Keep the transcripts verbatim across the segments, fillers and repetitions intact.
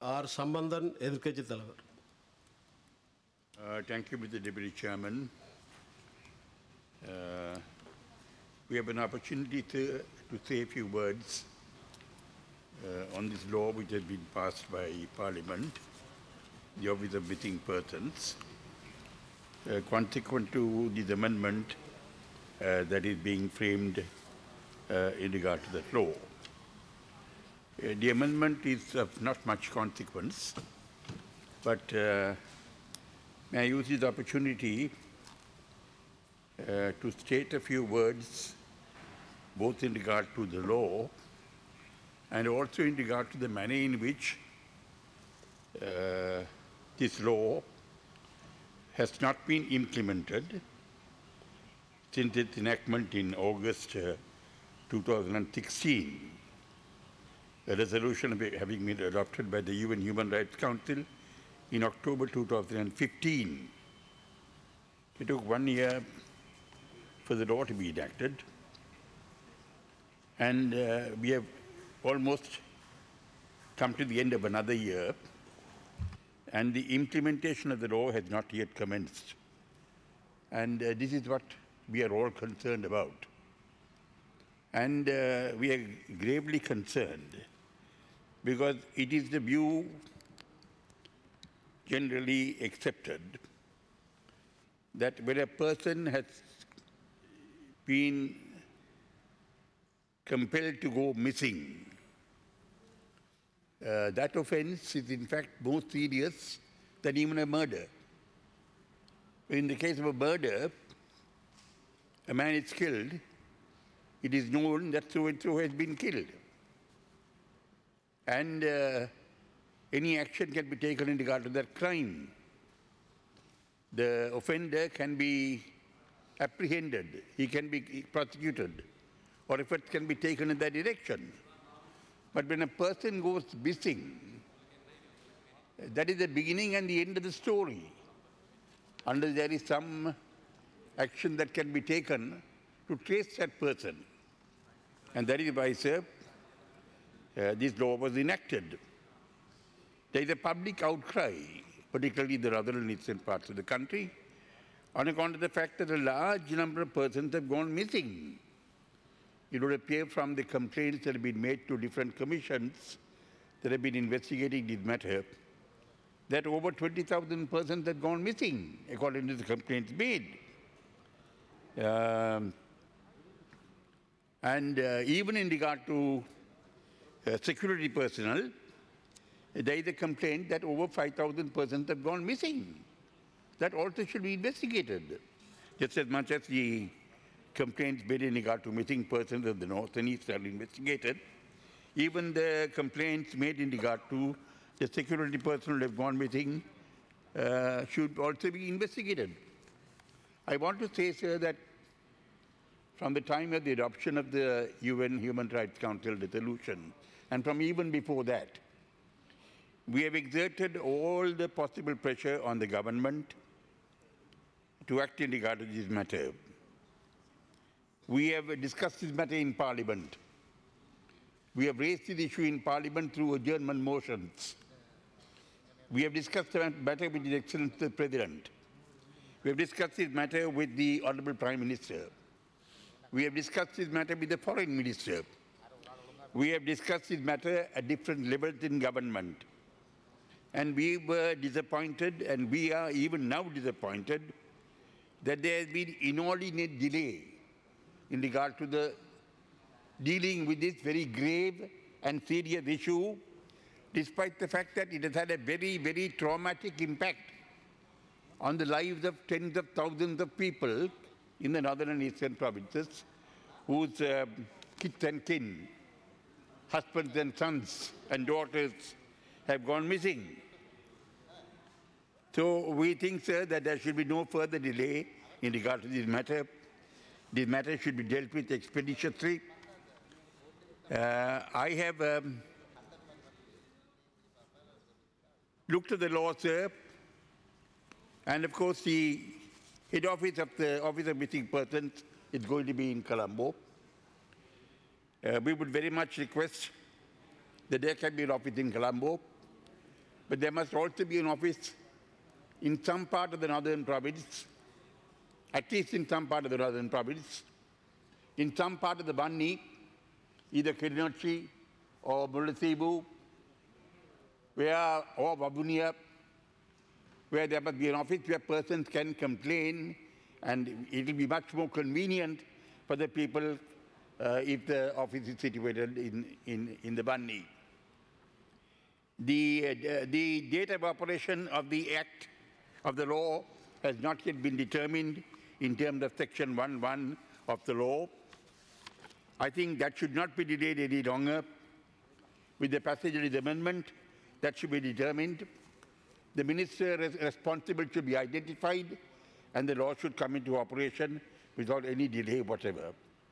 R Sampanthan, எதிர்க்கட்சி தலைவர். Uh, thank you, Mister Deputy Chairman. Uh, we have an opportunity to, to say a few words uh, on this law which has been passed by Parliament, the Office of Missing Persons, uh, consequent to this amendment uh, that is being framed uh, in regard to that law. Uh, the amendment is of not much consequence, but uh, may I use this opportunity uh, to state a few words both in regard to the law and also in regard to the manner in which uh, this law has not been implemented since its enactment in August uh, two thousand sixteen. A resolution having been adopted by the U N Human Rights Council in October two thousand fifteen. It took one year for the law to be enacted, and uh, we have almost come to the end of another year, and the implementation of the law has not yet commenced. And uh, this is what we are all concerned about. And uh, we are gravely concerned because it is the view generally accepted that when a person has been compelled to go missing, uh, that offense is in fact more serious than even a murder. In the case of a murder, a man is killed, it is known that so-and-so has been killed. And uh, any action can be taken in regard to that crime. The offender can be apprehended, he can be prosecuted, or efforts can be taken in that direction. But when a person goes missing, that is the beginning and the end of the story, unless there is some action that can be taken to trace that person. And that is why, sir, uh, this law was enacted. There is a public outcry, particularly in the northern and eastern parts of the country, on account of the fact that a large number of persons have gone missing. It would appear from the complaints that have been made to different commissions that have been investigating this matter that over twenty thousand persons have gone missing, according to the complaints made. Um, and uh, even in regard to uh, security personnel, there is a complaint that over five thousand persons have gone missing. That also should be investigated. Just as much as the complaints made in regard to missing persons of the north and east are investigated, even the complaints made in regard to the security personnel who have gone missing uh, should also be investigated. I want to say, sir, that from the time of the adoption of the U N Human Rights Council resolution, and from even before that, we have exerted all the possible pressure on the government to act in regard to this matter. We have discussed this matter in Parliament. We have raised this issue in Parliament through adjournment motions. We have discussed the matter with His Excellency the President. We have discussed this matter with the Honourable Prime Minister. We have discussed this matter with the Foreign Minister. We have discussed this matter at different levels in government. And we were disappointed, and we are even now disappointed, that there has been inordinate delay in regard to the dealing with this very grave and serious issue, despite the fact that it has had a very, very traumatic impact on the lives of tens of thousands of people in the northern and eastern provinces, whose uh, kids and kin, husbands and sons and daughters have gone missing. So we think, sir, that there should be no further delay in regard to this matter. This matter should be dealt with expeditiously. Uh, I have um, looked at the law, sir, and of course the head office of the Office of Missing Persons is going to be in Colombo. Uh, we would very much request that there can be an office in Colombo but there must also be an office in some part of the northern province, at least in some part of the northern province, in some part of the Banni, either Kilinochchi or Mullaitivu, where, or Wabunia, where there must be an office where persons can complain, and it will be much more convenient for the people uh, if the office is situated in, in, in the Banni. The, uh, the date of operation of the Act, of the law, has not yet been determined in terms of Section one one of the law. I think that should not be delayed any longer. With the passage of the amendment, that should be determined. The minister res responsible should be identified, and the law should come into operation without any delay whatever.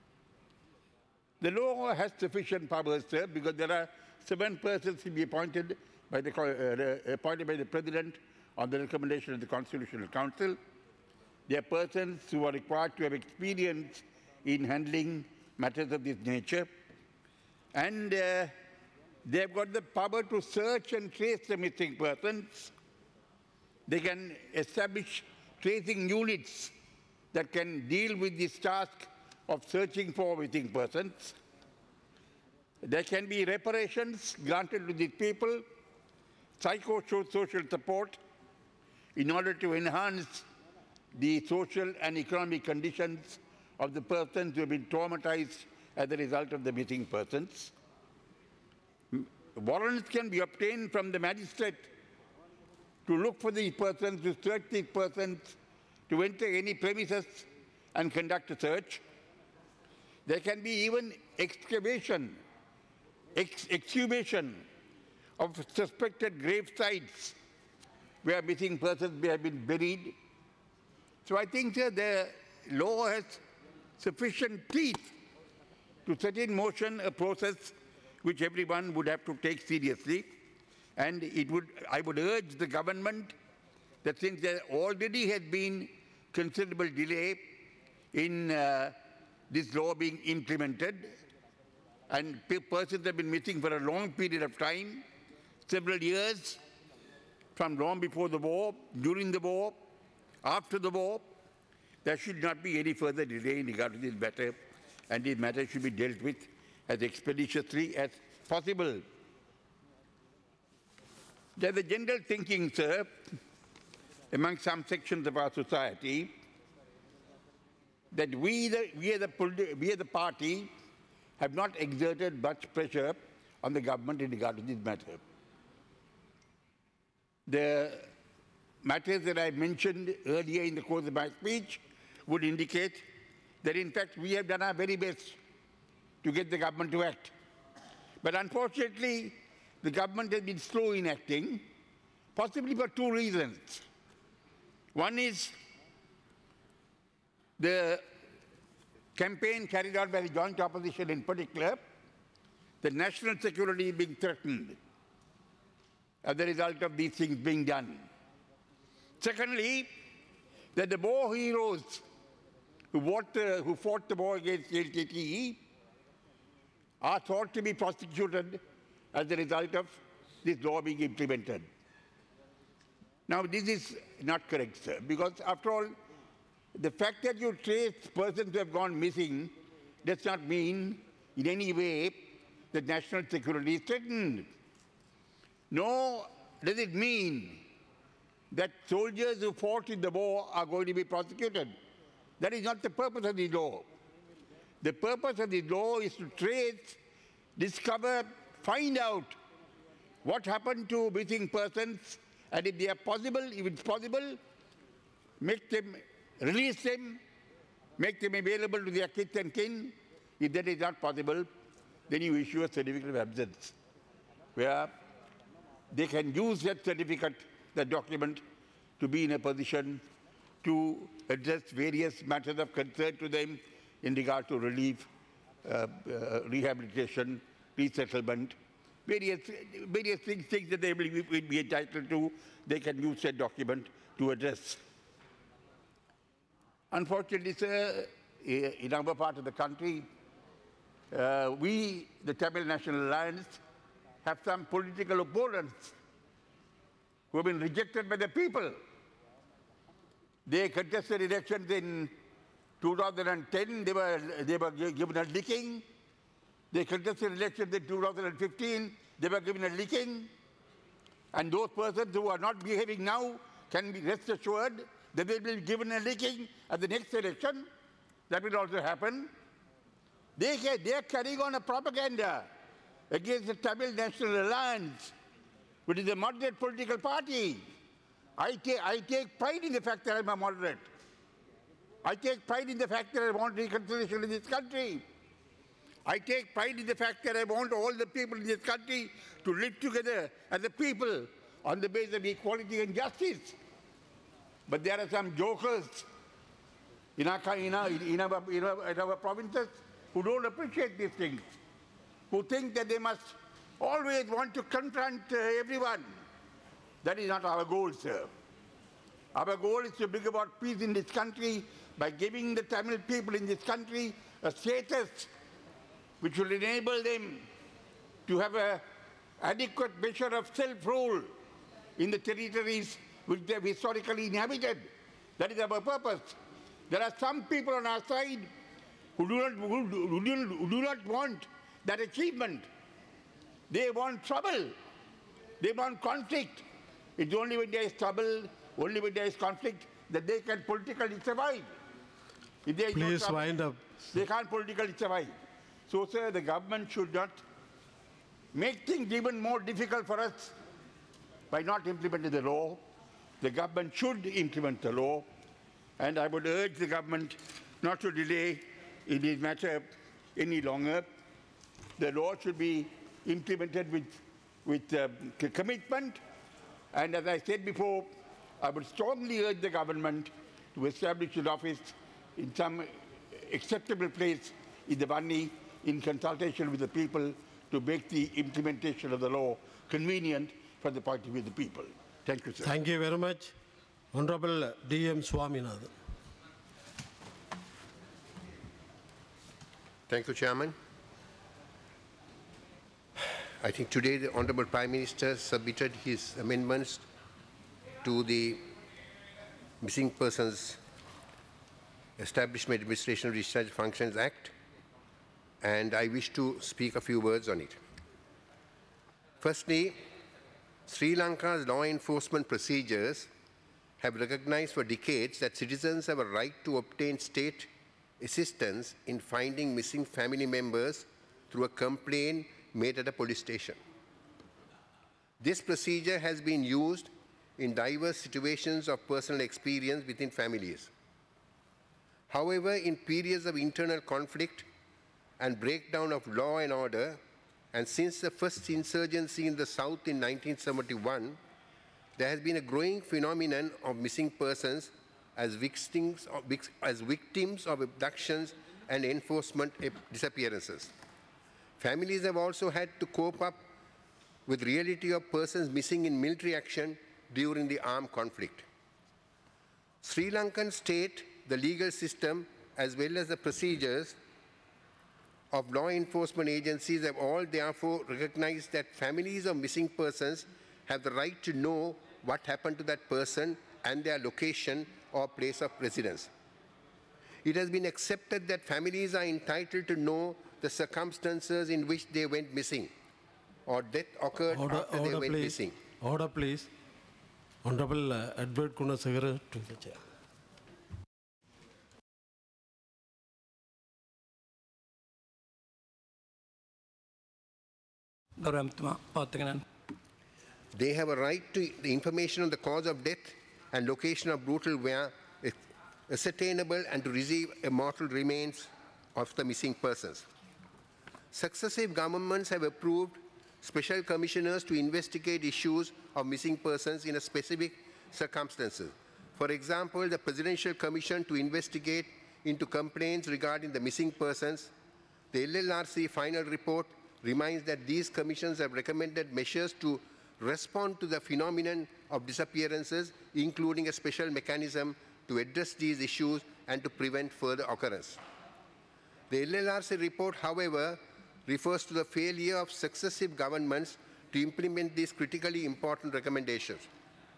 The law has sufficient powers, sir, because there are seven persons to be appointed by the, uh, appointed by the President on the recommendation of the Constitutional Council. They are persons who are required to have experience in handling matters of this nature, and uh, they have got the power to search and trace the missing persons. They can establish tracing units that can deal with this task of searching for missing persons. There can be reparations granted to these people, psycho-social support, in order to enhance the social and economic conditions of the persons who have been traumatized as a result of the missing persons. Warrants can be obtained from the magistrate to look for these persons, to search these persons, to enter any premises and conduct a search. There can be even excavation, ex exhumation of suspected grave sites where missing persons may have been buried. So I think uh, the law has sufficient teeth to set in motion a process which everyone would have to take seriously. And it would, I would urge the government that since there already has been considerable delay in uh, this law being implemented, and persons have been missing for a long period of time, several years, from long before the war, during the war, after the war, there should not be any further delay in regard to this matter, and this matter should be dealt with as expeditiously as possible. There's a general thinking, sir, among some sections of our society, that we, the, we, as the, we as the party, have not exerted much pressure on the government in regard to this matter. The matters that I mentioned earlier in the course of my speech would indicate that, in fact, we have done our very best to get the government to act. But unfortunately, the government has been slow in acting, possibly for two reasons. One is the campaign carried out by the joint opposition in particular, the national security being threatened as a result of these things being done. Secondly, that the war heroes who fought, uh, who fought the war against L T T E are thought to be prosecuted as a result of this law being implemented. Now, this is not correct, sir, because after all, the fact that you trace persons who have gone missing does not mean in any way that national security is threatened. Nor does it mean that soldiers who fought in the war are going to be prosecuted. That is not the purpose of the law. The purpose of the law is to trace, discover, find out what happened to missing persons, and if they are possible, if it's possible, make them, release them, make them available to their kith and kin. If that is not possible, then you issue a certificate of absence, where they can use that certificate, that document, to be in a position to address various matters of concern to them in regard to relief, uh, uh, rehabilitation, resettlement, various, various things, things that they will be, will be entitled to, they can use that document to address. Unfortunately, sir, in our part of the country, uh, we, the Tamil National Alliance, have some political opponents who have been rejected by the people. They contested elections in two thousand ten, they were, they were given a licking. They contested elections in two thousand fifteen, they were given a licking. And those persons who are not behaving now can be rest assured that they will be given a licking at the next election. That will also happen. They, they are carrying on a propaganda against the Tamil National Alliance, which is a moderate political party. I take, I take pride in the fact that I'm a moderate. I take pride in the fact that I want reconciliation in this country. I take pride in the fact that I want all the people in this country to live together as a people on the basis of equality and justice. But there are some jokers in our, in our, in our, in our, in our provinces who don't appreciate these things, who think that they must always want to confront uh, everyone. That is not our goal, sir. Our goal is to bring about peace in this country by giving the Tamil people in this country a status which will enable them to have an adequate measure of self-rule in the territories which they have historically inhabited. That is our purpose. There are some people on our side who do not, who do, who do, who do not want that achievement. They want trouble. They want conflict. It's only when there is trouble, only when there is conflict, that they can politically survive. If there is no Please trouble, wind up. they can't politically survive. So, sir, the government should not make things even more difficult for us by not implementing the law. The government should implement the law, and I would urge the government not to delay in this matter any longer. The law should be implemented with, with uh, commitment, and as I said before, I would strongly urge the government to establish an office in some acceptable place in the Banni in consultation with the people to make the implementation of the law convenient from the point of view of the people. Thank you, sir. Thank you very much. Honorable D M Swaminathan. Thank you, Chairman. I think today the Honorable Prime Minister submitted his amendments to the Missing Persons Establishment Administration Discharge Functions Act, and I wish to speak a few words on it. Firstly, Sri Lanka's law enforcement procedures have recognized for decades that citizens have a right to obtain state assistance in finding missing family members through a complaint made at a police station. This procedure has been used in diverse situations of personal experience within families. However, in periods of internal conflict and breakdown of law and order, and since the first insurgency in the South in nineteen seventy-one, there has been a growing phenomenon of missing persons as victims of, as victims of abductions and enforcement disappearances. Families have also had to cope up with reality of persons missing in military action during the armed conflict. Sri Lankan state, the legal system, as well as the procedures of law enforcement agencies have all therefore recognized that families of missing persons have the right to know what happened to that person and their location or place of residence. It has been accepted that families are entitled to know the circumstances in which they went missing or death occurred Order, after order they went please. missing. Order, please. Honorable uh, Edward Kunasagara to the chair. They have a right to the information on the cause of death and location of brutal wear ascertainable and to receive immortal remains of the missing persons. Successive governments have approved special commissioners to investigate issues of missing persons in a specific circumstances. For example, the Presidential Commission to investigate into complaints regarding the missing persons. The L L R C final report reminds that these commissions have recommended measures to respond to the phenomenon of disappearances, including a special mechanism to address these issues and to prevent further occurrence. The L L R C report, however, refers to the failure of successive governments to implement these critically important recommendations.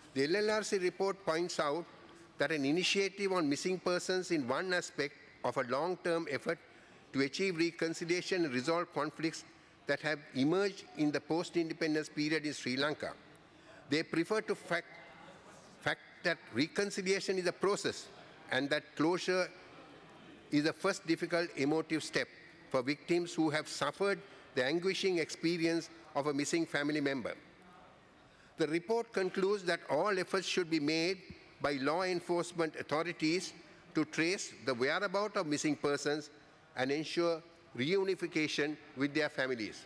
The L L R C report points out that an initiative on missing persons is one aspect of a long-term effort to achieve reconciliation and resolve conflicts that have emerged in the post-independence period in Sri Lanka. They prefer to fact, fact that reconciliation is a process and that closure is the first difficult emotive step for victims who have suffered the anguishing experience of a missing family member. The report concludes that all efforts should be made by law enforcement authorities to trace the whereabouts of missing persons and ensure reunification with their families.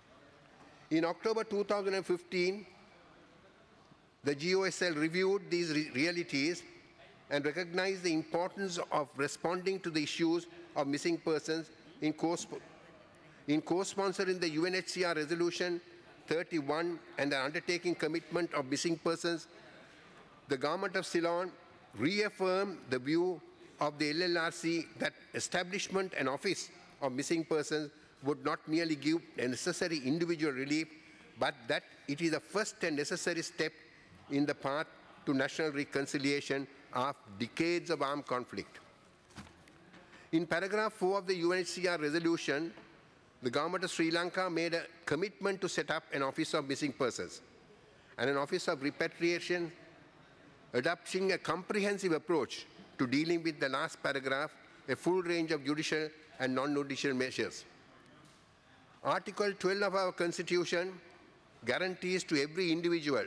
In October two thousand fifteen, the G O S L reviewed these re realities and recognized the importance of responding to the issues of missing persons in co-sponsoring the U N H C R Resolution thirty-one and the undertaking commitment of missing persons. The government of Ceylon reaffirmed the view of the L L R C that establishment and office of missing persons would not merely give a necessary individual relief, but that it is the first and necessary step in the path to national reconciliation after decades of armed conflict. In paragraph four of the U N H C R resolution, the government of Sri Lanka made a commitment to set up an office of missing persons and an office of repatriation, adopting a comprehensive approach to dealing with the last paragraph, a full range of judicial and non-judicial measures. Article twelve of our Constitution guarantees to every individual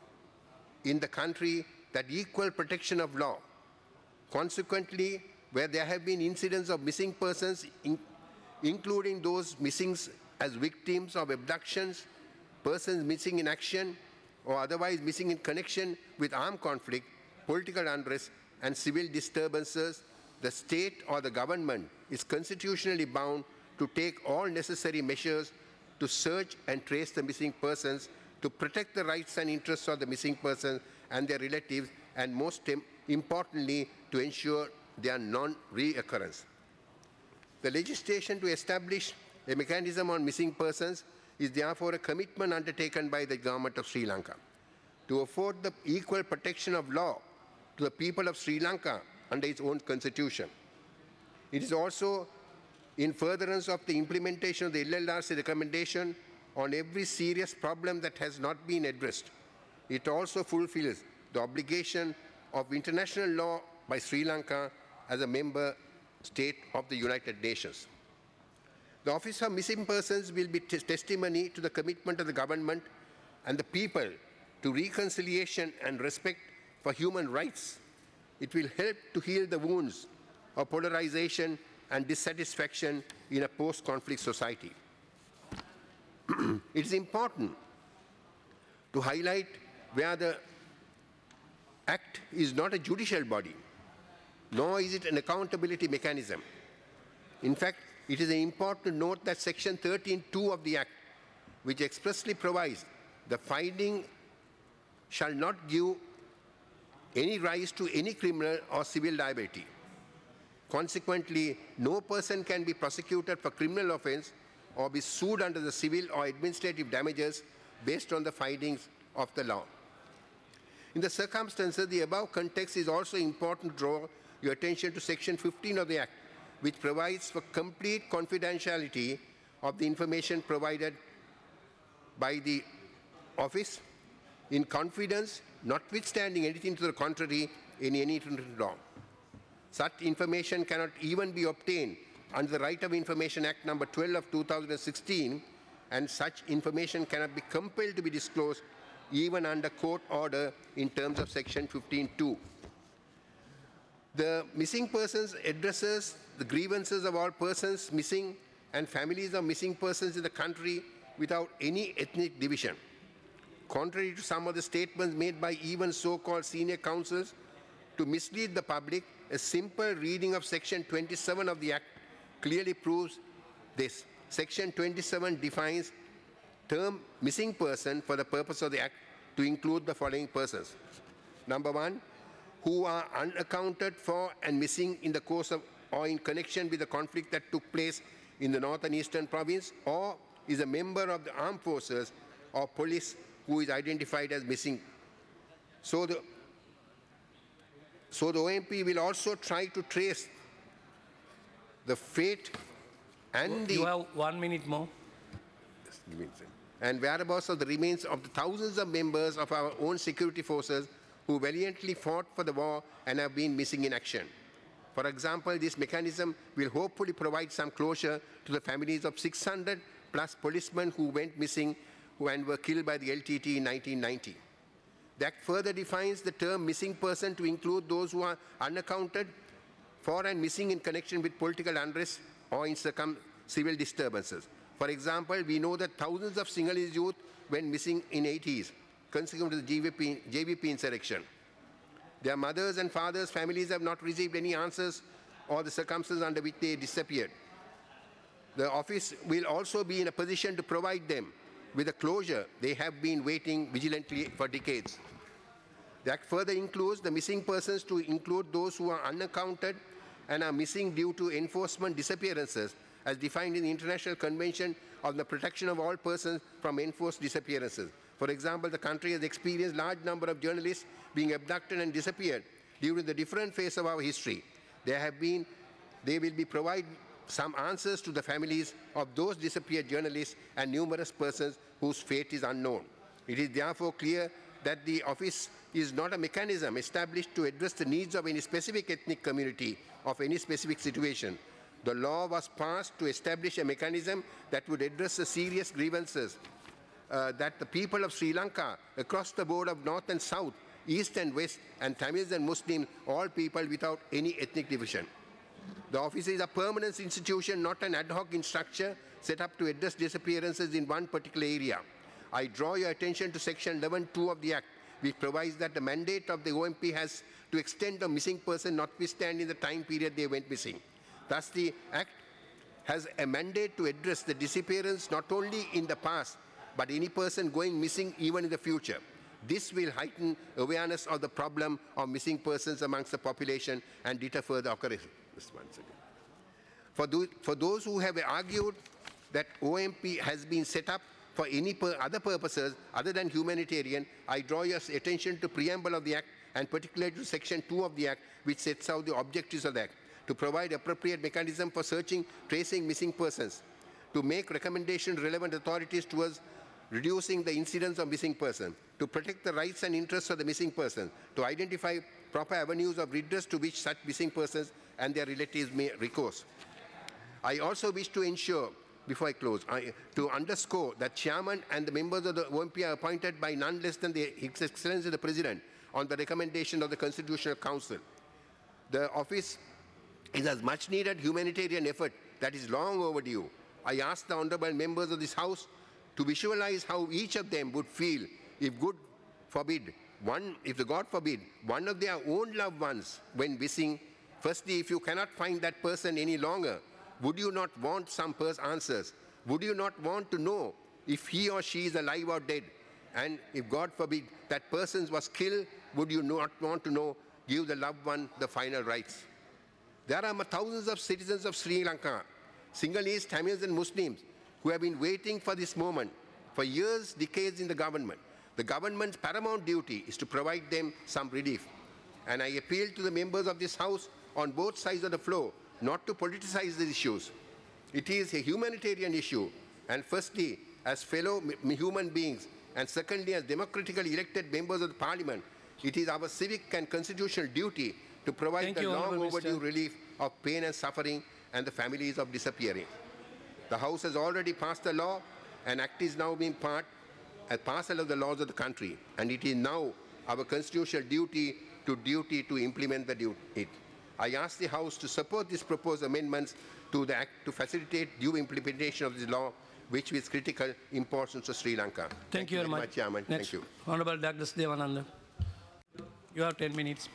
in the country that equal protection of law. Consequently, where there have been incidents of missing persons, in, including those missing as victims of abductions, persons missing in action, or otherwise missing in connection with armed conflict, political unrest, and civil disturbances, the state or the government is constitutionally bound to take all necessary measures to search and trace the missing persons, to protect the rights and interests of the missing persons and their relatives, and most importantly, to ensure their non-reoccurrence. The legislation to establish a mechanism on missing persons is therefore a commitment undertaken by the government of Sri Lanka to afford the equal protection of law to the people of Sri Lanka under its own constitution. It is also in furtherance of the implementation of the L L R C recommendation on every serious problem that has not been addressed. It also fulfills the obligation of international law by Sri Lanka as a member state of the United Nations. The Office of Missing Persons will be testimony to the commitment of the government and the people to reconciliation and respect for human rights. It will help to heal the wounds of polarization and dissatisfaction in a post-conflict society. It is important to highlight where the Act is not a judicial body, nor is it an accountability mechanism. In fact, it is important to note that Section thirteen point two of the Act, which expressly provides the finding shall not give any rise to any criminal or civil liability. Consequently, no person can be prosecuted for criminal offense or be sued under the civil or administrative damages based on the findings of the law. In the circumstances, the above context is also important to draw your attention to Section fifteen of the Act, which provides for complete confidentiality of the information provided by the office in confidence, notwithstanding anything to the contrary in any written law. Such information cannot even be obtained under the Right of Information Act number twelve of two thousand sixteen, and such information cannot be compelled to be disclosed even under court order in terms of Section fifteen point two. The missing persons addresses the grievances of all persons missing and families of missing persons in the country without any ethnic division. Contrary to some of the statements made by even so-called senior counsels to mislead the public, a simple reading of Section twenty-seven of the Act clearly proves this. Section twenty-seven defines term missing person for the purpose of the Act to include the following persons. Number one, who are unaccounted for and missing in the course of or in connection with the conflict that took place in the northern eastern province, or is a member of the armed forces or police who is identified as missing. So the, so the O M P will also try to trace the fate and the You have one minute more. and whereabouts of the remains of the thousands of members of our own security forces who valiantly fought for the war and have been missing in action. For example, this mechanism will hopefully provide some closure to the families of six hundred plus policemen who went missing and were killed by the L T T in nineteen ninety. The Act further defines the term missing person to include those who are unaccounted for and missing in connection with political unrest or in circum civil disturbances. For example, we know that thousands of Sinhalese youth went missing in the eighties, consequent to the J V P, J V P insurrection. Their mothers and fathers' families have not received any answers or the circumstances under which they disappeared. The office will also be in a position to provide them with a closure they have been waiting vigilantly for decades. The Act further includes the missing persons to include those who are unaccounted and are missing due to enforcement disappearances as defined in the International Convention on the Protection of All Persons from Enforced Disappearances. For example, the country has experienced a large number of journalists being abducted and disappeared during the different phase of our history. There have been, they will be provide some answers to the families of those disappeared journalists and numerous persons whose fate is unknown. It is therefore clear that the office is not a mechanism established to address the needs of any specific ethnic community of any specific situation. The law was passed to establish a mechanism that would address the serious grievances uh, that the people of Sri Lanka, across the board of North and South, East and West, and Tamils and Muslims, all people without any ethnic division. The office is a permanent institution, not an ad hoc structure set up to address disappearances in one particular area. I draw your attention to section eleven point two of the Act, which provides that the mandate of the O M P has to extend a missing person notwithstanding the time period they went missing. Thus, the Act has a mandate to address the disappearance not only in the past, but any person going missing even in the future. This will heighten awareness of the problem of missing persons amongst the population and deter further occurrences. Just one second. For, those, for those who have argued that O M P has been set up for any per other purposes other than humanitarian, I draw your attention to preamble of the Act and particularly to section two of the Act, which sets out the objectives of the Act: to provide appropriate mechanism for searching, tracing missing persons, to make recommendations relevant authorities towards reducing the incidence of missing persons, to protect the rights and interests of the missing person, to identify proper avenues of redress to which such missing persons and their relatives may recourse. I also wish to ensure, before I close, I, to underscore that Chairman and the members of the O M P are appointed by none less than the His Excellency the President on the recommendation of the Constitutional Council. The office is a much needed humanitarian effort that is long overdue. I ask the honorable members of this House to visualize how each of them would feel if, God forbid, one, if the God forbid, one of their own loved ones went missing. Firstly, if you cannot find that person any longer, would you not want some answers? Would you not want to know if he or she is alive or dead? And if God forbid that person was killed, would you not want to know, give the loved one the final rights? There are thousands of citizens of Sri Lanka, Sinhalese, Tamils and Muslims, who have been waiting for this moment for years, decades in the government. The government's paramount duty is to provide them some relief. And I appeal to the members of this House on both sides of the floor not to politicize these issues. It is a humanitarian issue, and firstly, as fellow human beings, and secondly, as democratically elected members of the Parliament, it is our civic and constitutional duty to provide Thank the you, long overdue Minister. relief of pain and suffering and the families of disappearing. The House has already passed a law, and Act is now being part, a parcel of the laws of the country, and it is now our constitutional duty to duty to implement the duty. It. I ask the House to support these proposed amendments to the Act to facilitate due implementation of this law, which is critical importance to Sri Lanka. Thank, Thank you very much. Chairman. Next, Thank you. Honorable Douglas Devananda. You have ten minutes.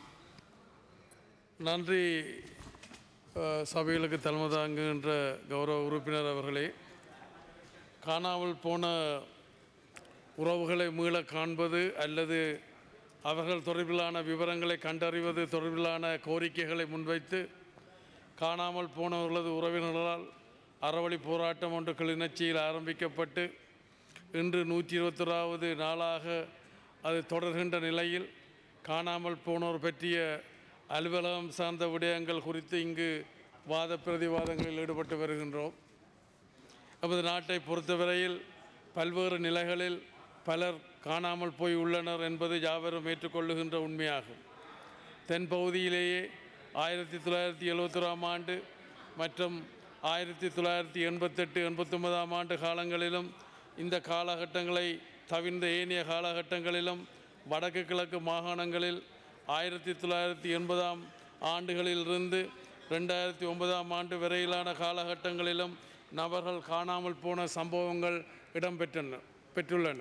நன்றி அஹ், சபைகளுக்கு தலைமை தாங்குகின்ற கௌரவ உறுப்பினர் அவர்களே. காணாமல் போன உறவுகளை மீள காண்பது அல்லது அவர்கள் தொடர்பிலான விவரங்களை கண்டறிவது தொடர்பிலான கோரிக்கைகளை முன்வைத்து காணாமல் போனவர்களது உறவினர்களால் அறவழி போராட்டம் ஒன்று கிளிநொச்சியில் ஆரம்பிக்கப்பட்டு இன்று நூற்றி இருபத்தொராவது நாளாக அது தொடர்கின்ற நிலையில் காணாமல் போனோர் பற்றிய அலுவலகம் சார்ந்த விடயங்கள் குறித்து இங்கு வாத பிரதிவாதங்களில் ஈடுபட்டு வருகின்றோம். நமது நாட்டை பொறுத்தவரையில் பல்வேறு நிலைகளில் பலர் காணாமல் போய் உள்ளனர் என்பது யாவரும் ஏற்றுக்கொள்ளுகின்ற உண்மையாகும். தென்பகுதியிலேயே ஆயிரத்தி தொள்ளாயிரத்தி எழுபத்தொராம் ஆண்டு மற்றும் ஆயிரத்தி தொள்ளாயிரத்தி எண்பத்தெட்டு எண்பத்தொன்பதாம் ஆண்டு காலங்களிலும் இந்த காலகட்டங்களை தவிர்ந்த ஏனைய காலகட்டங்களிலும் வடக்கு கிழக்கு மாகாணங்களில் ஆயிரத்தி தொள்ளாயிரத்தி எண்பதாம் ஆண்டுகளிலிருந்து ரெண்டாயிரத்தி ஒன்பதாம் ஆண்டு வரையிலான காலகட்டங்களிலும் நபர்கள் காணாமல் போன சம்பவங்கள் இடம்பெற்றன பெற்றுள்ளன.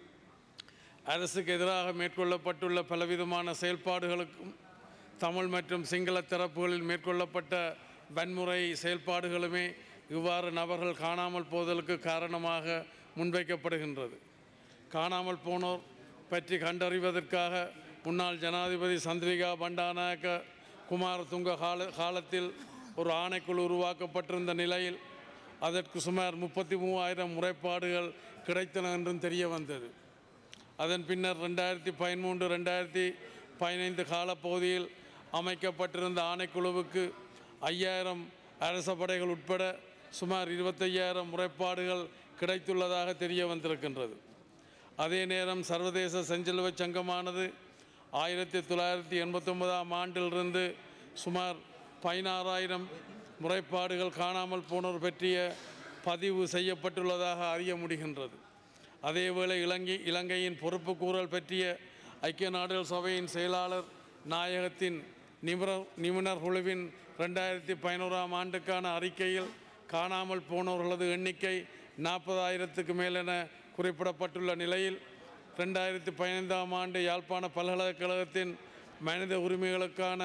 அரசுக்கு எதிராக மேற்கொள்ளப்பட்டுள்ள பலவிதமான செயல்பாடுகளுக்கும் தமிழ் மற்றும் சிங்கள தரப்புகளில் மேற்கொள்ளப்பட்ட வன்முறை செயல்பாடுகளுமே இவ்வாறு நபர்கள் காணாமல் போதலுக்கு காரணமாக முன்வைக்கப்படுகின்றது. காணாமல் போனோர் பற்றி கண்டறிவதற்காக முன்னாள் ஜனாதிபதி சந்திரிகா பண்டாநாயக்க குமாரதுங்க கால காலத்தில் ஒரு ஆணைக்குழு உருவாக்கப்பட்டிருந்த நிலையில் அதற்கு சுமார் முப்பத்தி மூவாயிரம் முறைப்பாடுகள் கிடைத்தன என்றும் தெரிய வந்தது. அதன் பின்னர் ரெண்டாயிரத்தி பதிமூன்று ரெண்டாயிரத்தி பதினைந்து காலப்பகுதியில் அமைக்கப்பட்டிருந்த ஆணைக்குழுவுக்கு ஐயாயிரம் அரச படைகள் உட்பட சுமார் இருபத்தையாயிரம் முறைப்பாடுகள் கிடைத்துள்ளதாக தெரிய வந்திருக்கின்றது. அதே நேரம் சர்வதேச செஞ்சிலுவை சங்கமானது ஆயிரத்தி தொள்ளாயிரத்தி எண்பத்தொன்பதாம் ஆண்டிலிருந்து சுமார் பதினாறாயிரம் முறைப்பாடுகள் காணாமல் போனோர் பற்றிய பதிவு செய்யப்பட்டுள்ளதாக அறிய முடிகின்றது. அதேவேளை இலங்கை இலங்கையின் பொறுப்பு கூறல் பற்றிய ஐக்கிய நாடுகள் சபையின் செயலாளர் நாயகத்தின் நிபுணர் நிபுணர் குழுவின் ரெண்டாயிரத்தி பதினோராம் ஆண்டுக்கான அறிக்கையில் காணாமல் போனவர்களது எண்ணிக்கை நாற்பதாயிரத்துக்கு மேல் என குறிப்பிடப்பட்டுள்ள நிலையில் ரெண்டாயிரத்தி பதினைந்தாம் ஆண்டு யாழ்ப்பாண பல்கலைக்கழகத்தின் மனித உரிமைகளுக்கான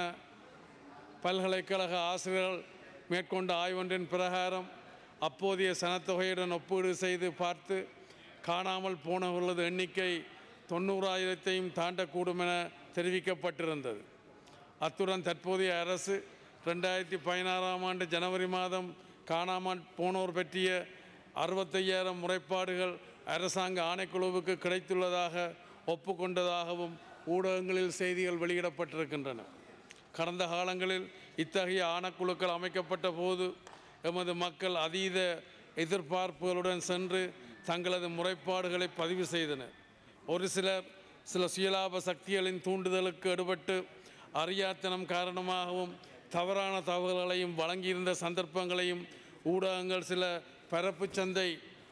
பல்கலைக்கழக ஆசிரியர்கள் மேற்கொண்ட ஆய்வொன்றின் பிரகாரம் அப்போதைய சனத்தொகையுடன் ஒப்பீடு செய்து பார்த்து காணாமல் போனவர்களது எண்ணிக்கை தொண்ணூறாயிரத்தையும் தாண்டக்கூடும் என தெரிவிக்கப்பட்டிருந்தது. அத்துடன் தற்போதைய அரசு ரெண்டாயிரத்தி பதினாறாம் ஆண்டு ஜனவரி மாதம் காணாமல் போனோர் பற்றிய அறுபத்தையாயிரம் முறைப்பாடுகள் அரசாங்க ஆணைக்குழுவுக்கு கிடைத்துள்ளதாக ஒப்புக்கொண்டதாகவும் ஊடகங்களில் செய்திகள் வெளியிடப்பட்டிருக்கின்றன. கடந்த காலங்களில் இத்தகைய ஆணைக்குழுக்கள் அமைக்கப்பட்ட போது எமது மக்கள் அதீத எதிர்பார்ப்புகளுடன் சென்று தங்களது முறைப்பாடுகளை பதிவு செய்தனர். ஒரு சிலர் சில சுயலாப சக்திகளின் தூண்டுதலுக்கு எடுபட்டு அறியாத்தனம் காரணமாகவும் தவறான தகவல்களையும் வழங்கியிருந்த சந்தர்ப்பங்களையும் ஊடகங்கள் சில பரப்பு சந்தை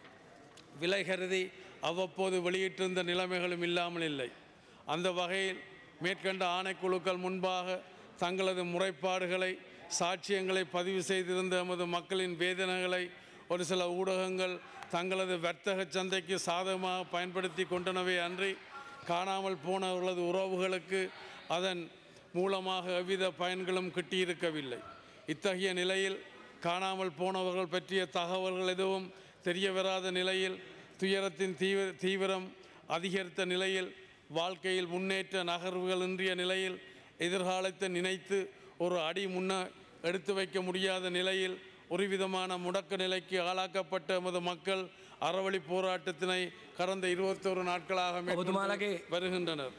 விலை கருதி அவ்வப்போது வெளியிட்டிருந்த நிலைமைகளும் இல்லாமல் இல்லை. அந்த வகையில் மேற்கண்ட ஆணைக்குழுக்கள் முன்பாக தங்களது முறைப்பாடுகளை சாட்சியங்களை பதிவு செய்திருந்த எமது மக்களின் வேதனைகளை ஒரு சில ஊடகங்கள் தங்களது வர்த்தக சந்தைக்கு சாதகமாக பயன்படுத்தி கொண்டனவே அன்றி காணாமல் போனவர்களது உறவுகளுக்கு அதன் மூலமாக எவ்வித பயன்களும் கிட்டியிருக்கவில்லை. இத்தகைய நிலையில் காணாமல் போனவர்கள் பற்றிய தகவல்கள் எதுவும் தெரிய வராத நிலையில் துயரத்தின் தீவிர தீவிரம் அதிகரித்த நிலையில் வாழ்க்கையில் முன்னேற்ற நகர்வுகள் இன்றைய நிலையில் எதிர்காலத்தை நினைத்து ஒரு அடி முன்ன எடுத்து வைக்க முடியாத நிலையில் ஒரு விதமான முடக்க நிலைக்கு ஆளாக்கப்பட்ட எமது மக்கள் அறவழி போராட்டத்தினை கடந்த இருபத்தொரு நாட்களாக வருகின்றனர்.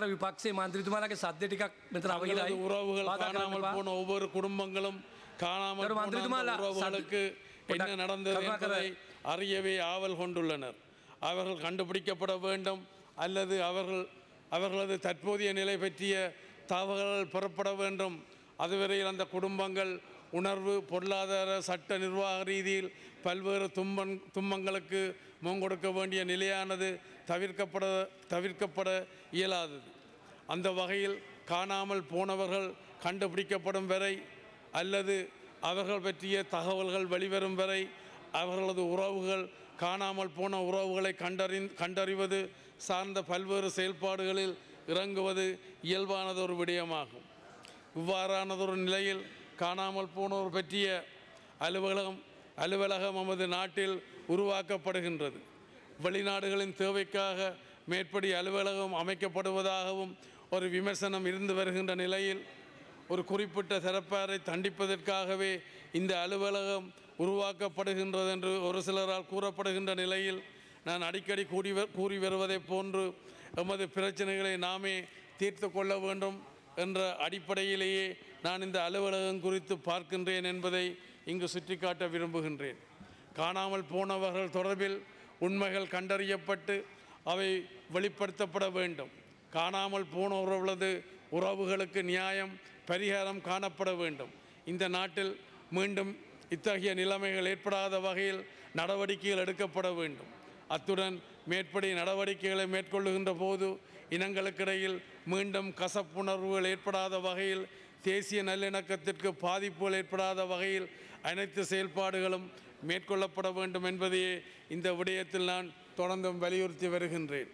உறவுகள் காணாமல் போன ஒவ்வொரு குடும்பங்களும் காணாமல் உறவுகளுக்கு என்ன நடந்தது என்பதை அறியவே ஆவல் கொண்டுள்ளனர். அவர்கள் கண்டுபிடிக்கப்பட வேண்டும் அல்லது அவர்கள் அவர்களது தற்போதைய நிலை பற்றிய தகவல்கள் பெறப்பட வேண்டும். அதுவரையில் அந்த குடும்பங்கள் உணர்வு பொருளாதார சட்ட நிர்வாக ரீதியில் பல்வேறு துன்பங் துன்பங்களுக்கு முங்கொடுக்க வேண்டிய நிலையானது தவிர்க்கப்பட தவிர்க்கப்பட இயலாதது. அந்த வகையில் காணாமல் போனவர்கள் கண்டுபிடிக்கப்படும் வரை அல்லது அவர்கள் பற்றிய தகவல்கள் வெளிவரும் வரை அவர்களது உறவுகள் காணாமல் போன உறவுகளை கண்டறி கண்டறிவது சார்ந்த பல்வேறு செயல்பாடுகளில் இறங்குவது இயல்பானதொரு விடயமாகும். இவ்வாறானதொரு நிலையில் காணாமல் போனோர் பற்றிய அலுவலகம் அலுவலகம் நமது நாட்டில் உருவாக்கப்படுகின்றது. வெளிநாடுகளின் தேவைக்காக மேற்படி அலுவலகம் அமைக்கப்படுவதாகவும் ஒரு விமர்சனம் இருந்து வருகின்ற நிலையில் ஒரு குறிப்பிட்ட தரப்பாரை தண்டிப்பதற்காகவே இந்த அலுவலகம் உருவாக்கப்படுகின்றது என்று ஒரு சிலரால் கூறப்படுகின்ற நிலையில் நான் அடிக்கடி கூறி கூறி வருவதை போன்று எமது பிரச்சனைகளை நாமே தீர்த்து கொள்ள வேண்டும் என்ற அடிப்படையிலேயே நான் இந்த அலுவலகம் குறித்து பார்க்கின்றேன் என்பதை இங்கு சுட்டிக்காட்ட விரும்புகின்றேன். காணாமல் போனவர்கள் தொடர்பில் உண்மைகள் கண்டறியப்பட்டு அவை வெளிப்படுத்தப்பட வேண்டும். காணாமல் போனவர்களது உறவுகளுக்கு நியாயம் பரிகாரம் காணப்பட வேண்டும். இந்த நாட்டில் மீண்டும் இத்தகைய நிலைமைகள் ஏற்படாத வகையில் நடவடிக்கைகள் எடுக்கப்பட வேண்டும். அத்துடன் மேற்படி நடவடிக்கைகளை மேற்கொள்ளுகின்ற போது இனங்களுக்கிடையில் மீண்டும் கசப்புணர்வுகள் ஏற்படாத வகையில், தேசிய நல்லிணக்கத்திற்கு பாதிப்புகள் ஏற்படாத வகையில் அனைத்து செயல்பாடுகளும் மேற்கொள்ளப்பட வேண்டும் என்பதையே இந்த விடயத்தில் நான் தொடர்ந்தும் வலியுறுத்தி வருகின்றேன்.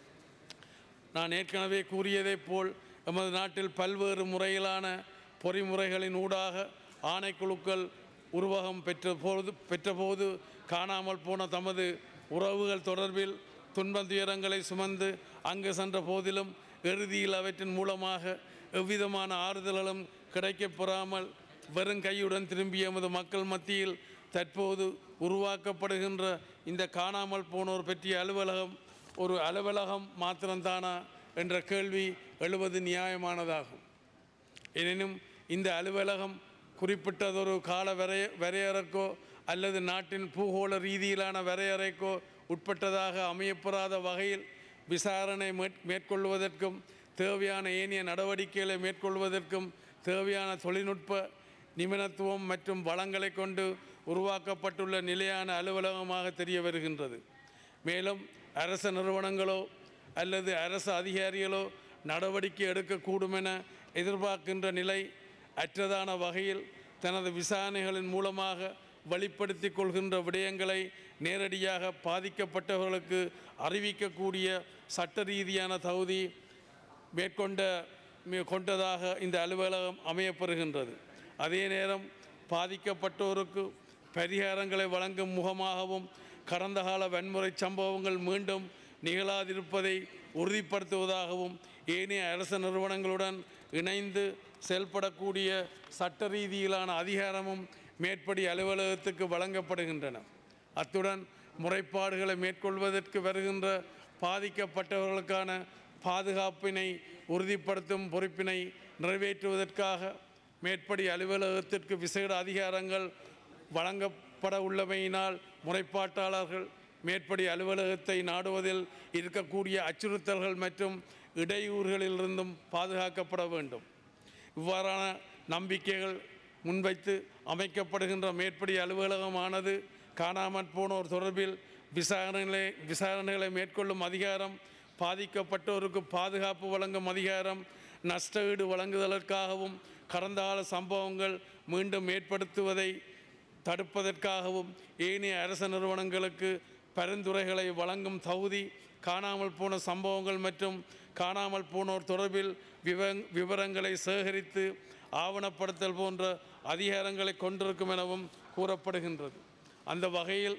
நான் ஏற்கனவே கூறியதைப் போல் எமது நாட்டில் பல்வேறு முறையிலான பொறிமுறைகளின் ஊடாக ஆணைக்குழுக்கள் உருவகம் பெற்ற போது பெற்றபோது காணாமல் போன தமது உறவுகள் தொடர்பில் துன்ப துயரங்களை சுமந்து அங்கு சென்ற போதிலும் இறுதியில் அவற்றின் மூலமாக எவ்விதமான ஆறுதல்களும் கிடைக்கப் பெறாமல் வெறும் கையுடன் திரும்பிய எமது மக்கள் மத்தியில் தற்போது உருவாக்கப்படுகின்ற இந்த காணாமல் போனோர் பற்றிய அலுவலகம் ஒரு அலுவலகம் மாத்திரம்தானா என்ற கேள்வி எழுவது நியாயமானதாகும். எனினும் இந்த அலுவலகம் குறிப்பிட்டதொரு கால வரைய வரையறைக்கோ அல்லது நாட்டின் பூகோள ரீதியிலான வரையறைக்கோ உட்பட்டதாக அமையப்பெறாத வகையில் விசாரணை மேற்கொள்வதற்கும் தேவையான ஏனைய நடவடிக்கைகளை மேற்கொள்வதற்கும் தேவையான தொழில்நுட்ப நிபுணத்துவம் மற்றும் வளங்களை கொண்டு உருவாக்கப்பட்டுள்ள நிலையான அலுவலகமாக தெரிய வருகின்றது. மேலும் அரச நிறுவனங்களோ அல்லது அரசு அதிகாரிகளோ நடவடிக்கை எடுக்கக்கூடும் என எதிர்பார்க்கின்ற நிலை அற்றதான வகையில் தனது விசாரணைகளின் மூலமாக வெளிப்படுத்தி கொள்கின்ற விடயங்களை நேரடியாக பாதிக்கப்பட்டவர்களுக்கு அறிவிக்கக்கூடிய சட்ட ரீதியான தகுதி மேற்கொண்ட கொண்டதாக இந்த அலுவலகம் அமையப்பெறுகின்றது. அதே நேரம் பாதிக்கப்பட்டோருக்கு பரிகாரங்களை வழங்கும் முகமாகவும் கடந்த கால வன்முறை சம்பவங்கள் மீண்டும் நிகழாதிருப்பதை உறுதிப்படுத்துவதாகவும் ஏனைய அரசு நிறுவனங்களுடன் இணைந்து செயல்படக்கூடிய சட்ட ரீதியிலான அதிகாரமும் மேற்படி அலுவலகத்துக்கு வழங்கப்படுகின்றன. அத்துடன் முறைப்பாடுகளை மேற்கொள்வதற்கு வருகின்ற பாதிக்கப்பட்டவர்களுக்கான பாதுகாப்பினை உறுதிப்படுத்தும் பொறுப்பினை நிறைவேற்றுவதற்காக மேற்படி அலுவலகத்திற்கு விசேட அதிகாரங்கள் வழங்கப்பட உள்ளமையினால் முறைப்பாட்டாளர்கள் மேற்படி அலுவலகத்தை நாடுவதில் இருக்கக்கூடிய அச்சுறுத்தல்கள் மற்றும் இடையூறுகளிலிருந்தும் பாதுகாக்கப்பட வேண்டும். இவ்வாறான நம்பிக்கைகள் முன்வைத்து அமைக்கப்படுகின்ற மேற்படி அலுவலகமானது காணாமற் போனோர் தொடர்பில் விசாரணைகளை விசாரணைகளை மேற்கொள்ளும் அதிகாரம், பாதிக்கப்பட்டோருக்கு பாதுகாப்பு வழங்கும் அதிகாரம், நஷ்டஈடு வழங்குதலுக்காகவும் கடந்த கால சம்பவங்கள் மீண்டும் ஏற்படுத்துவதை தடுப்பதற்காகவும் ஏனைய அரச நிறுவனங்களுக்கு பரிந்துரைகளை வழங்கும் தகுதி, காணாமல் போன சம்பவங்கள் மற்றும் காணாமல் போனோர் தொடர்பில் விவரங்களை சேகரித்து ஆவணப்படுத்தல் போன்ற அதிகாரங்களை கொண்டிருக்கும் எனவும் கூறப்படுகின்றது. அந்த வகையில்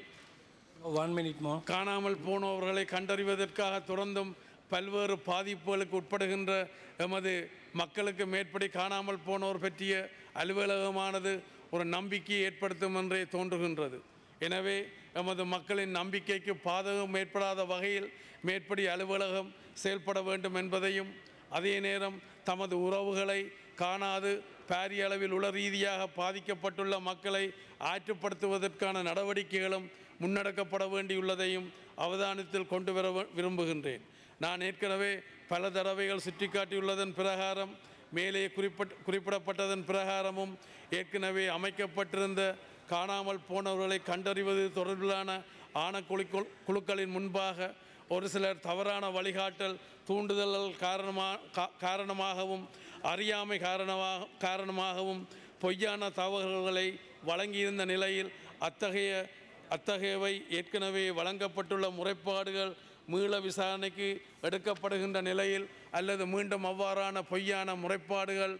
ஒன் மினிட் மோ காணாமல் போனவர்களை கண்டறிவதற்காக தொடர்ந்தும் பல்வேறு பாதிப்புகளுக்கு உட்படுகின்ற எமது மக்களுக்கு மேற்படி காணாமல் போனோர் பற்றிய அலுவலகமானது ஒரு நம்பிக்கையை ஏற்படுத்தும் என்றே தோன்றுகின்றது. எனவே எமது மக்களின் நம்பிக்கைக்கு பாதகம் ஏற்படாத வகையில் மேற்படி அலுவலகம் செயல்பட வேண்டும் என்பதையும், அதே நேரம் தமது உறவுகளை காணாது பாரிய அளவில் உள ரீதியாக பாதிக்கப்பட்டுள்ள மக்களை ஆற்றுப்படுத்துவதற்கான நடவடிக்கைகளும் முன்னெடுக்கப்பட வேண்டியுள்ளதையும் அவதானத்தில் கொண்டு வர விரும்புகின்றேன். நான் ஏற்கனவே பல தடவைகள் சுட்டிக்காட்டியுள்ளதன் பிரகாரம், மேலே குறிப்பிட்ட குறிப்பிடப்பட்டதன் பிரகாரமும் ஏற்கனவே அமைக்கப்பட்டிருந்த காணாமல் போனவர்களை கண்டறிவது தொடர்பிலான ஆணைக்குழு குழுக்களின் முன்பாக ஒரு சிலர் தவறான வழிகாட்டல் தூண்டுதல்கள் காரணமாக காரணமாகவும் அறியாமை காரணமாக காரணமாகவும் பொய்யான தகவல்களை வழங்கியிருந்த நிலையில் அத்தகைய அத்தகையவை ஏற்கனவே வழங்கப்பட்டுள்ள முறைப்பாடுகள் மீள விசாரணைக்கு எடுக்கப்படுகின்ற நிலையில் அல்லது மீண்டும் அவ்வாறான பொய்யான முறைப்பாடுகள்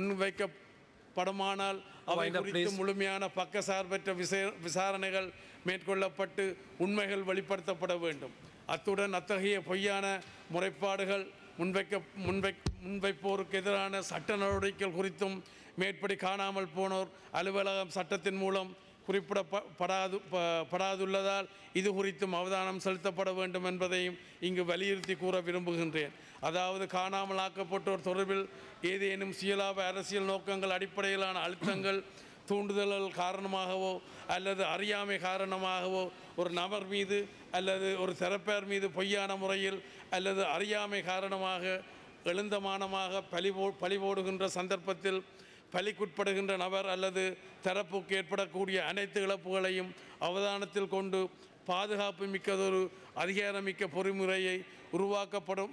முன்வைக்கப்படுமானால் அவை குறித்து முழுமையான பக்கசார்பற்ற விசாரணைகள் மேற்கொள்ளப்பட்டு உண்மைகள் வெளிப்படுத்தப்பட வேண்டும். அத்துடன் அத்தகைய பொய்யான முறைப்பாடுகள் முன்வைக்க முன்வை முன்வைப்போருக்கு எதிரான சட்ட நடவடிக்கைகள் குறித்தும் மேற்படி காணாமல் போனோர் அலுவலகம் சட்டத்தின் மூலம் குறிப்பிடப்படாது படாதுள்ளதால் இது குறித்தும் அவதானம் செலுத்தப்பட வேண்டும் என்பதையும் இங்கு வலியுறுத்தி கூற விரும்புகின்றேன். அதாவது காணாமலாக்கப்பட்டோர் தொடர்பில் ஏதேனும் சுயலாப அரசியல் நோக்கங்கள் அடிப்படையிலான அழுத்தங்கள் தூண்டுதல்கள் காரணமாகவோ அல்லது அறியாமை காரணமாகவோ ஒரு நபர் மீது அல்லது ஒரு தரப்பார் மீது பொய்யான முறையில் அல்லது அறியாமை காரணமாக எழுந்தமானமாக பழி போ பழி போடுகின்ற சந்தர்ப்பத்தில் பலிக்குட்படுகின்ற நபர் அல்லது தரப்புக்கு ஏற்படக்கூடிய அனைத்து இழப்புகளையும் அவதானத்தில் கொண்டு பாதுகாப்பு மிக்கதொரு அதிகாரமிக்க பொறிமுறையை உருவாக்கப்படும்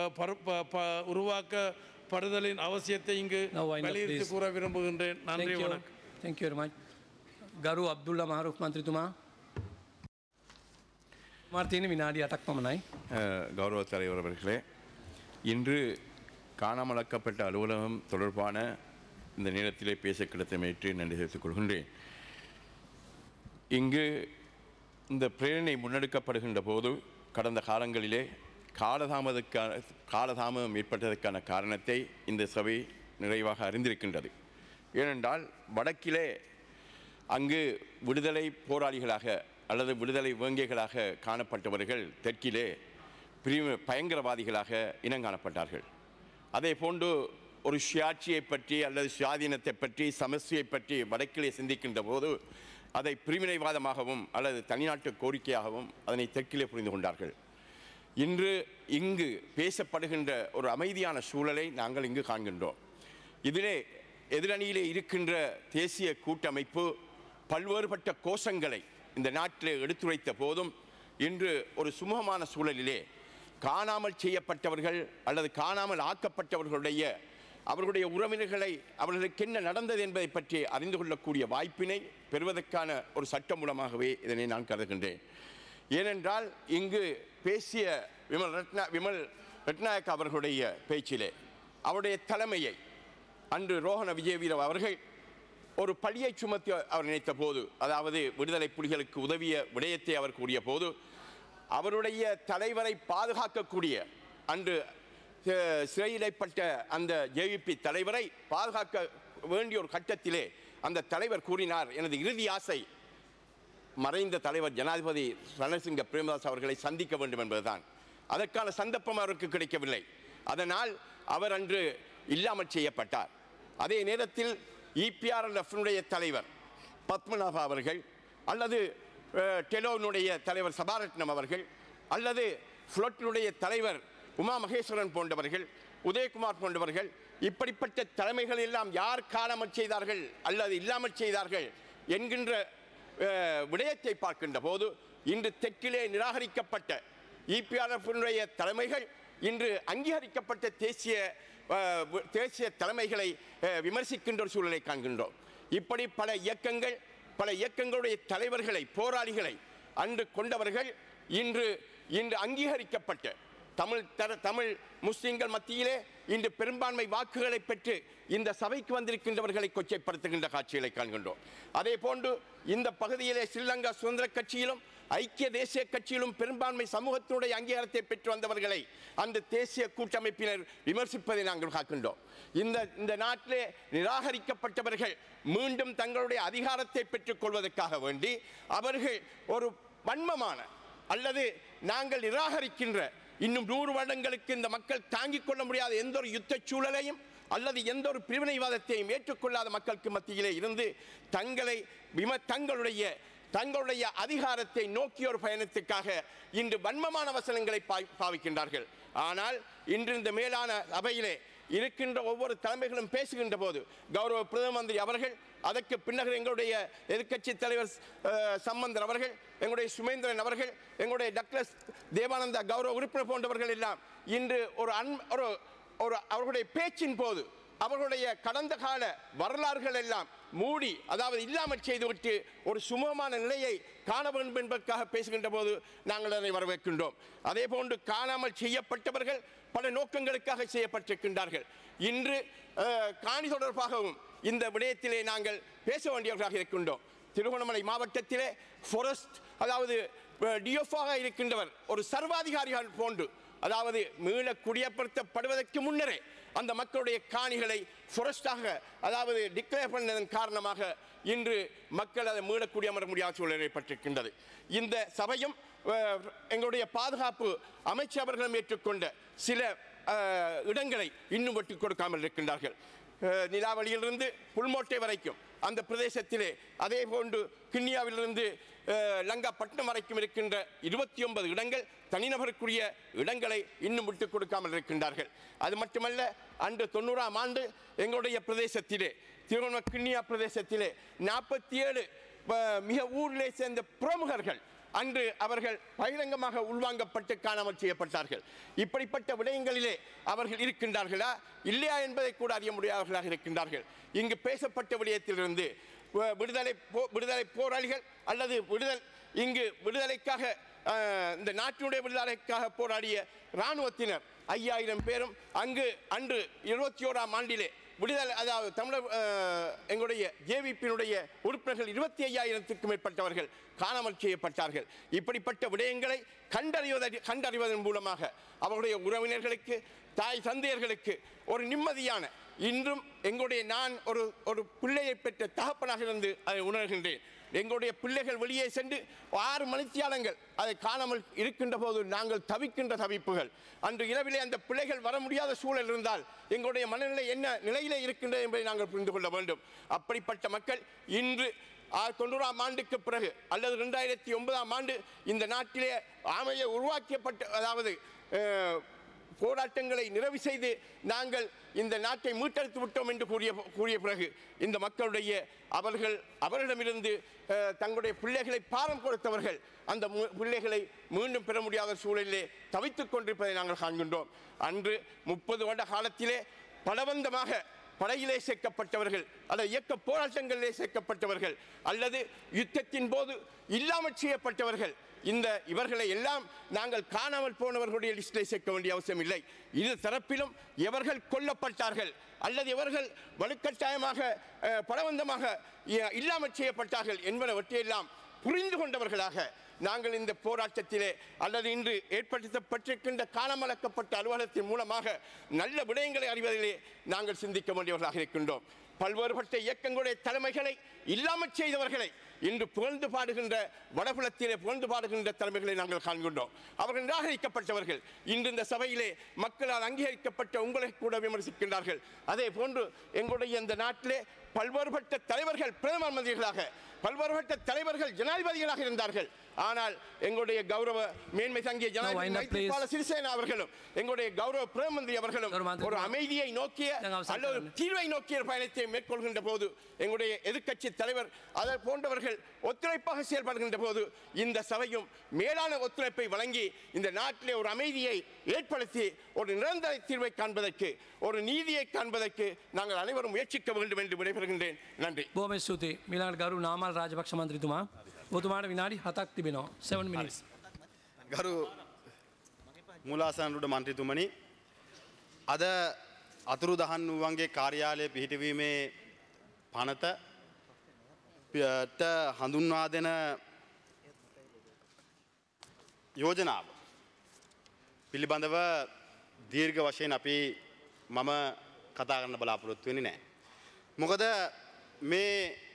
உருவாக்கப்படுதலின் அவசியத்தை இங்கு வலியுறுத்தி கூற விரும்புகின்றேன். நன்றி, வணக்கம். Thank you very much. Garu Abdullah Maruf Mantritumaa. மார்த்தீனி வினாடி அட்டக் பமனாய். கௌரவ தலைவர் அவர்களே, இன்று காணாமலாக்கப்பட்ட அலுவலகம் தொடர்பான இந்த நேரத்திலே பேச கிடைத்தமையற்று நன்றி தெரிவித்துக் கொள்கின்றேன். இங்கு இந்த பிரேரணை முன்னெடுக்கப்படுகின்ற போது கடந்த காலங்களிலே காலதாமதற்கான காலதாமதம் ஏற்பட்டதற்கான காரணத்தை இந்த சபை நிறைவாக அறிந்திருக்கின்றது. ஏனென்றால் வடக்கிலே அங்கு விடுதலை போராளிகளாக அல்லது விடுதலை வேங்கைகளாக காணப்பட்டவர்கள் தெற்கிலே பிரிவு பயங்கரவாதிகளாக இனங்காணப்பட்டார்கள். அதே போன்று ஒரு சுயாட்சியை பற்றி அல்லது சுயாதீனத்தை பற்றி சமஸ்தியை பற்றி வடக்கிலே சிந்திக்கின்ற போது அதை பிரிவினைவாதமாகவும் அல்லது தனிநாட்டு கோரிக்கையாகவும் அதனை தெற்கிலே புரிந்து கொண்டார்கள். இன்று இங்கு பேசப்படுகின்ற ஒரு அமைதியான சூழலை நாங்கள் இங்கு காண்கின்றோம். இதிலே எதிரணியிலே இருக்கின்ற தேசிய கூட்டமைப்பு பல்வேறுபட்ட கோஷங்களை இந்த நாட்டிலே எடுத்துரைத்த போதும் இன்று ஒரு சுமூகமான சூழலிலே காணாமல் செய்யப்பட்டவர்கள் அல்லது காணாமல் ஆக்கப்பட்டவர்களுடைய அவர்களுடைய உறவினர்களை அவர்களுக்கு என்ன நடந்தது என்பதை பற்றி அறிந்து கொள்ளக்கூடிய வாய்ப்பினை பெறுவதற்கான ஒரு சட்டம் மூலமாகவே இதனை நான் கருதுகின்றேன். ஏனென்றால் இங்கு பேசிய விமல் ரத்னா விமல் ரட்நாயக் அவர்களுடைய பேச்சிலே அவருடைய தலைமையை அன்று ரோஹண விஜயவீர அவர்கள் ஒரு பழியை சுமத்தி அவர் நினைத்த போது, அதாவது விடுதலை புலிகளுக்கு உதவிய விடயத்தை அவர் கூறிய போது, அவருடைய தலைவரை பாதுகாக்கக்கூடிய அன்று சிறையிடப்பட்ட அந்த ஜேவிபி தலைவரை பாதுகாக்க வேண்டிய ஒரு கட்டத்திலே அந்த தலைவர் கூறினார், எனது இறுதி ஆசை மறைந்த தலைவர் ஜனாதிபதி ரணசிங்க பிரேமதாஸ் அவர்களை சந்திக்க வேண்டும் என்பதுதான். அதற்கான சந்தர்ப்பம் அவருக்கு கிடைக்கவில்லை. அதனால் அவர் அன்று இல்லாமல் செய்யப்பட்டார். அதே நேரத்தில் இபிஆர்எல்எஃப்னுடைய தலைவர் பத்மநாபா அவர்கள் அல்லது டெலோனுடைய தலைவர் சபாரட்னம் அவர்கள் அல்லது ஃப்ளோட்டினுடைய தலைவர் உமா மகேஸ்வரன் போன்றவர்கள், உதயகுமார் போன்றவர்கள், இப்படிப்பட்ட தலைமைகள் எல்லாம் யார் காணாமல் செய்தார்கள் அல்லது இல்லாமல் செய்தார்கள் என்கின்ற விடயத்தை பார்க்கின்ற போது இன்று தெற்கிலே நிராகரிக்கப்பட்ட இபிஆர்எஃப்னுடைய தலைமைகள் இன்று அங்கீகரிக்கப்பட்ட தேசிய தேசிய தலைமைகளை விமர்சிக்கின்ற ஒரு சூழலை காண்கின்றோம். இப்படி பல இயக்கங்கள் பல இயக்கங்களுடைய தலைவர்களை போராளிகளை அன்று கொண்டவர்கள் இன்று இன்று அங்கீகரிக்கப்பட்ட தமிழ் தர தமிழ் முஸ்லிம்கள் மத்தியிலே இன்று பெரும்பான்மை வாக்குகளை பெற்று இந்த சபைக்கு வந்திருக்கின்றவர்களை கொச்சைப்படுத்துகின்ற காட்சிகளை காண்கின்றோம். அதே போன்று இந்த பகுதியிலே ஸ்ரீலங்கா சுதந்திர கட்சியிலும் ஐக்கிய தேசிய கட்சியிலும் பெரும்பான்மை சமூகத்தினுடைய அங்கீகாரத்தை பெற்று வந்தவர்களை அந்த தேசிய கூட்டமைப்பினர் விமர்சிப்பதை நாங்கள் காக்கின்றோம். இந்த இந்த நாட்டிலே நிராகரிக்கப்பட்டவர்கள் மீண்டும் தங்களுடைய அதிகாரத்தை பெற்றுக் கொள்வதற்காக வேண்டி அவர்கள் ஒரு வன்மமான அல்லது நாங்கள் நிராகரிக்கின்ற இன்னும் நூறு வருடங்களுக்கு இந்த மக்கள் தாங்கிக் கொள்ள முடியாத எந்த ஒரு யுத்த சூழலையும் அல்லது எந்த ஒரு பிரிவினைவாதத்தையும் ஏற்றுக்கொள்ளாத மக்களுக்கு மத்தியிலே இருந்து தங்களை விம தங்களுடைய தங்களுடைய அதிகாரத்தை நோக்கிய ஒரு பயணத்துக்காக இன்று வன்மமான வசனங்களை பாவிக்கின்றார்கள். ஆனால் இன்று இந்த மேலான அவையிலே இருக்கின்ற ஒவ்வொரு தலைமைகளும் பேசுகின்ற போது கௌரவ பிரதம மந்திரி அவர்கள், அதற்கு பின்னர் எங்களுடைய எதிர்க்கட்சி தலைவர் சம்பந்தர் அவர்கள், எங்களுடைய சுமேந்திரன் அவர்கள், எங்களுடைய டாக்டர் தேவானந்தா கௌரவ உறுப்பினர் போன்றவர்கள் எல்லாம் இன்று ஒரு அன் ஒரு ஒரு அவர்களுடைய பேச்சின் போது அவர்களுடைய கடந்த கால வரலாறுகள் எல்லாம் மூடி, அதாவது இல்லாமல் செய்துவிட்டு ஒரு சுமூகமான நிலையை காண வேண்டும் என்பதற்காக பேசுகின்ற போது நாங்கள் அதை வரவேற்கின்றோம். அதே போன்று காணாமல் செய்யப்பட்டவர்கள் பல நோக்கங்களுக்காக செய்யப்பட்டிருக்கின்றார்கள். இன்று காணி தொடர்பாகவும் இந்த விடயத்திலே நாங்கள் பேச வேண்டியவர்களாக இருக்கின்றோம். திருகோணமலை மாவட்டத்திலே ஃபாரஸ்ட், அதாவது டிஎஃப்ஆக இருக்கின்றவர் ஒரு சர்வாதிகாரிகள் போன்று, அதாவது மீள குடியமர்த்தப்படுவதற்கு முன்னரே அந்த மக்களுடைய காணிகளை ஃபாரஸ்டாக அதாவது டிக்ளேர் பண்ணதன் காரணமாக இன்று மக்கள் அதை மீள குடியமர முடியாத சூழல் ஏற்பட்டிருக்கின்றது. இந்த சபையும் எங்களுடைய பாதுகாப்பு அமைச்சர்களும் ஏற்றுக்கொண்ட சில அஹ், இடங்களை இன்னும் வெட்டி கொடுக்காமல் இருக்கின்றார்கள். அஹ், நிலாவளியிலிருந்து புல்மோட்டை வரைக்கும் அந்த பிரதேசத்திலே, அதே போன்று கிண்ணியாவிலிருந்து அஹ், லங்காப்பட்டினம் வரைக்கும் இருக்கின்ற இருபத்தி ஒன்பது இடங்கள் தனிநபருக்குரிய இடங்களை இன்னும் விட்டுக் கொடுக்காமல் இருக்கின்றார்கள். அது மட்டுமல்ல, அன்று தொண்ணூறாம் ஆண்டு எங்களுடைய பிரதேசத்திலே, திருவண்ண கிண்ணியா பிரதேசத்திலே நாற்பத்தி ஏழு மிக ஊரிலே சேர்ந்த பிரமுகர்கள் அன்று அவர்கள் பகிரங்கமாக உள்வாங்கப்பட்டு காணாமல் செய்யப்பட்டார்கள். இப்படிப்பட்ட விடயங்களிலே அவர்கள் இருக்கின்றார்களா இல்லையா என்பதை கூட அறிய முடியாதவர்களாக இருக்கின்றார்கள். இங்கு பேசப்பட்ட விடயத்திலிருந்து அஹ், விடுதலை போ- விடுதலை போராளிகள் அல்லது விடுதல் இங்கு விடுதலைக்காக அஹ், இந்த நாட்டினுடைய விடுதலைக்காக போராடிய இராணுவத்தினர் ஐயாயிரம் பேரும் அங்கு அன்று இருபத்தி ஓராம் ஆண்டிலே விடுதலை, அதாவது தமிழர் அஹ், எங்களுடைய ஜேவிபியினுடைய உறுப்பினர்கள் இருபத்தி ஐயாயிரத்துக்கும் மேற்பட்டவர்கள் காணாமல் செய்யப்பட்டார்கள். இப்படிப்பட்ட விடயங்களை கண்டறிவத கண்டறிவதன் மூலமாக அவருடைய உறவினர்களுக்கு, தாய் தந்தையர்களுக்கு ஒரு நிம்மதியான, இன்றும் எங்களுடைய நான் ஒரு ஒரு பிள்ளையை பெற்ற தகப்பனாக இருந்து அதை உணர்கின்றேன். எங்களுடைய பிள்ளைகள் வெளியே சென்று ஆறு மணித்தியாலங்கள் அதை காணாமல் இருக்கின்ற போது நாங்கள் தவிக்கின்ற தவிப்புகள். அன்று இரவிலே அந்த பிள்ளைகள் வர முடியாத சூழல் இருந்தால் எங்களுடைய மனநிலை என்ன நிலையிலே இருக்கின்றது என்பதை நாங்கள் புரிந்து கொள்ள வேண்டும். அப்படிப்பட்ட மக்கள் இன்று தொண்ணூறாம் ஆண்டுக்கு பிறகு அல்லது ரெண்டாயிரத்தி ஒன்பதாம் ஆண்டு இந்த நாட்டிலே ஆமையை உருவாக்கப்பட்ட, அதாவது அஹ், போராட்டங்களை நிறைவு செய்து நாங்கள் இந்த நாட்டை மீட்டெடுத்து விட்டோம் என்று கூறிய கூறிய பிறகு இந்த மக்களுடைய அவர்கள் அவர்களிடமிருந்து அஹ், தங்களுடைய பிள்ளைகளை பாரம் கொடுத்தவர்கள் அந்த மு- பிள்ளைகளை மீண்டும் பெற முடியாத சூழலிலே தவித்துக் கொண்டிருப்பதை நாங்கள் காண்கின்றோம். அன்று முப்பது வருட காலத்திலே பலவந்தமாக படையிலே சேர்க்கப்பட்டவர்கள் அல்லது இயக்க போராட்டங்களிலே சேர்க்கப்பட்டவர்கள் அல்லது யுத்தத்தின் போது இல்லாமல் செய்யப்பட்டவர்கள், இந்த இவர்களை எல்லாம் நாங்கள் காணாமல் போனவர்களுடைய லிஸ்டில் சேர்க்க வேண்டிய அவசியம் இல்லை. இரு தரப்பிலும் எவர்கள் கொல்லப்பட்டார்கள் அல்லது எவர்கள் வலுக்கட்டாயமாக அஹ், பலவந்தமாக இ- இல்லாமல் செய்யப்பட்டார்கள் என்பனவற்றையெல்லாம் புரிந்து கொண்டவர்களாக நாங்கள் இந்த போராட்டத்திலே அல்லது இன்று ஏற்படுத்தப்பட்டிருக்கின்ற காலமளக்கப்பட்ட அலுவலகத்தின் மூலமாக நல்ல விடயங்களை அறிவதிலே நாங்கள் சிந்திக்க வேண்டியவர்களாக இருக்கின்றோம். பல்வேறுபட்ட இயக்கங்களுடைய தலைமைகளை இல்லாமல் செய்தவர்களை இன்று புகழ்ந்து பாடுகின்ற வடபுலத்திலே புகழ்ந்து பாடுகின்ற தலைமைகளை நாங்கள் காண்கின்றோம். அவர்கள் நிராகரிக்கப்பட்டவர்கள் இன்று இந்த சபையிலே மக்களால் அங்கீகரிக்கப்பட்ட உங்களை கூட விமர்சிக்கின்றார்கள். அதே போன்று எங்களுடைய இந்த நாட்டிலே பல்வேறுபட்ட தலைவர்கள் பிரதம மந்திரிகளாக, பல்வேறுபட்ட தலைவர்கள் ஜனாதிபதிகளாக இருந்தார்கள். ஆனால் எங்களுடைய கௌரவ மேன்மை தங்கிய ஜனாதிபதி மைத்ரிபால சிறிசேனா அவர்களும் எங்களுடைய கௌரவ பிரதம மந்திரி அவர்களும் ஒரு அமைதியை நோக்கிய அல்லது ஒரு தீர்வை நோக்கிய பயணத்தை மேற்கொள்கின்ற போது எங்களுடைய எதிர்க்கட்சி தலைவர் அதை போன்றவர்கள் ஒத்துழைப்பாக செயல்படுகின்ற போது இந்த சபையும் மேலான ஒத்துழைப்பை வழங்கி இந்த நாட்டிலே ஒரு அமைதியை ஏற்படுத்தி ஒரு நிரந்தர தீர்வை காண்பதற்கு, ஒரு நீதியை காண்பதற்கு நாங்கள் அனைவரும் முயற்சிக்க வேண்டும் என்று விடைபெறுகின்றேன். நன்றி. බොහොම ස්තුතියි. මීළඟට ගරු නාමල් රාජපක්ෂ මන්ත්‍රීතුමා. ඔබතුමාට විනාඩි හතක් තිබෙනවා. seven minutes. ගරු මූලාසනරුඩ මන්ත්‍රීතුමනි, අද අතුරු දහන් වූවන්ගේ කාර්යාලය පිහිටවීමේ පනත ට හඳුන්වා දෙන යෝජනාව පිළිබඳව දීර්ඝ වශයෙන් අපි මම කතා කරන්න බලාපොරොත්තු වෙන්නේ නැහැ. මොකද මේ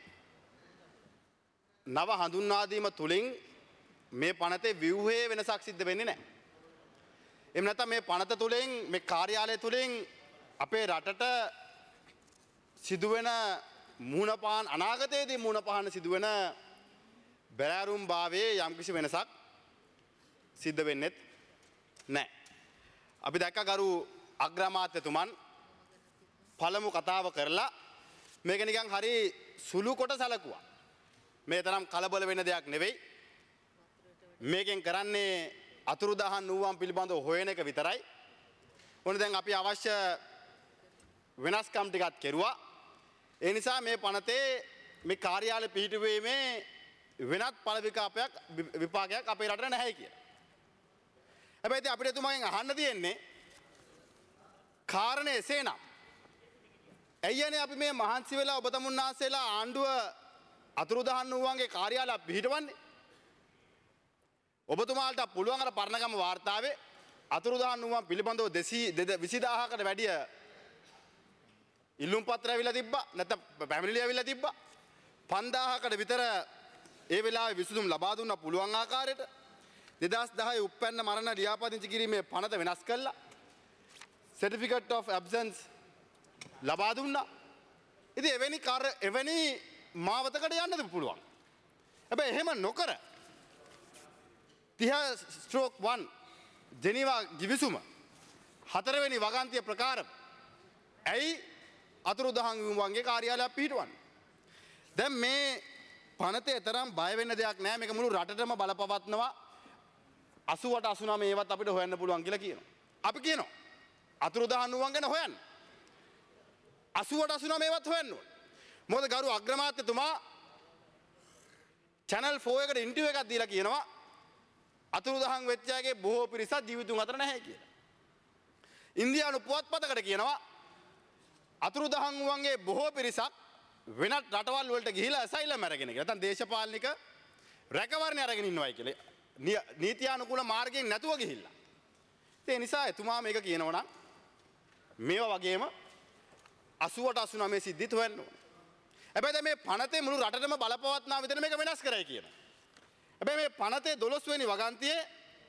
නව හඳුන්වාදීම තුළින් මේ පනතේ ව්‍යුහයේ වෙනසක් සිද්ධ වෙන්නේ නැහැ. එහෙම නැත්නම් මේ පනත තුළින් මේ කාර්යාලය තුළින් අපේ රටට සිදුවෙන මූණපාන අනාගතයේදී මූණපාන සිදුවෙන බැලෑරුම් භාවයේ යම්කිසි වෙනසක් සිද්ධ වෙන්නේ නැහැ. අපි දැක්ක ගරු අග්‍රාමාත්‍යතුමන් පළමු කතාව කරලා මේක නිකන් හරි සුළු කොට සැලකුවා. මේ තරම් කලබල වෙන දෙයක් නෙවෙයි. මේකෙන් කරන්නේ අතුරුදහන් වූවන් පිළිබඳව හොයන එක විතරයි. ඕන දැන් අපි අවශ්‍ය වෙනස්කම් ටිකක් කෙරුවා. ඒ නිසා මේ පනතේ මේ කාර්යාලය පිහිටුවීමේ වෙනත් ඵල විපාකයක් විපාකයක් අපේ රටට නැහැ කියලා. හැබැයි ඉතින් අපිට එතුමාගෙන් අහන්න තියෙන්නේ කාරණේ එසේනම් ඇයියනේ අපි මේ මහන්සි වෙලා ඔබ තමුන්නාන්සේලා ආණ්ඩුව අතුරුදහන් වූවන්ගේ කාර්යාලය පිහිටවන්නේ? ඔබතුමාලට පුළුවන් අර පරණගම වාර්තාවේ අතුරුදහන් වූවන් පිළිබඳව විසි දාහකට වැඩිය ඉල්ලුම් පත්‍ර ඇවිල්ලා තිබ්බා. නැත්නම් පැමිණිලි ඇවිල්ලා තිබ්බා. පන්දාහකට විතර ඒ වෙලාවේ විසඳුම් ලබා දුන්නා පුළුවන් ආකාරයට. දෙදහස් දහය උප්පැන්න මරණ ලියාපදිංචි කිරීමේ පනත වෙනස් කළා. certificate of absence ලබා දුන්නා. ඉතින් එවැනි කාර්ය එවැනි මාවතකට යන්නද පුළුවන්. හැබැයි එහෙම නොකර තිහ ස්ට්‍රෝක් वन ජෙනීවා ගිවිසුම හතරවෙනි වගන්තිය ප්‍රකාර ඇයි අතුරුදහන් වුවන්ගේ කාර්යාලයක් පිහිටවන්නේ. දැන් මේ පනතේ තරම් බය වෙන්න දෙයක් නැහැ. මේක මුළු රටටම බලපවත්නවා. අසූවට අසූනවය ඒවත් අපිට හොයන්න පුළුවන් කියලා කියනවා. අපි කියනවා අතුරුදහන් වුවන් ගැන හොයන්න. අසූවට අසූනවය ඒවත් හොයන්න ඕනේ. මොකද ගරු අග්‍රාමාත්‍යතුමා channel four එකට ඉන්ටර්විව් එකක් දීලා කියනවා අතුරුදහන් වෙච්ච අයගේ බොහෝ පිරිසක් ජීවිතුන් අතර නැහැ කියලා. ඉන්දියානු පුවත්පතකට කියනවා අතුරුදහන් වුවන්ගේ බොහෝ පිරිසක් වෙනත් රටවල් වලට ගිහිලා ඇසයිලම් අරගෙන කියලා. නැත්නම් දේශපාලනික රැකවරණ අරගෙන ඉන්නවයි කියලා. නීතියානුකූල මාර්ගයෙන් නැතුව ගිහිල්ලා. ඒ නිසා එතුමා මේක කියනවා නම් මේවා වගේම අසූවට අසූනවය සිද්ධිත් හොයන්න ඕනේ. හැබැයි දැන් මේ පනතේ මුළු රටටම බලපවත්නා විදිහට මේක වෙනස් කරයි කියනවා. හැබැයි මේ පනතේ දොළොස් වෙනි වගන්තියේ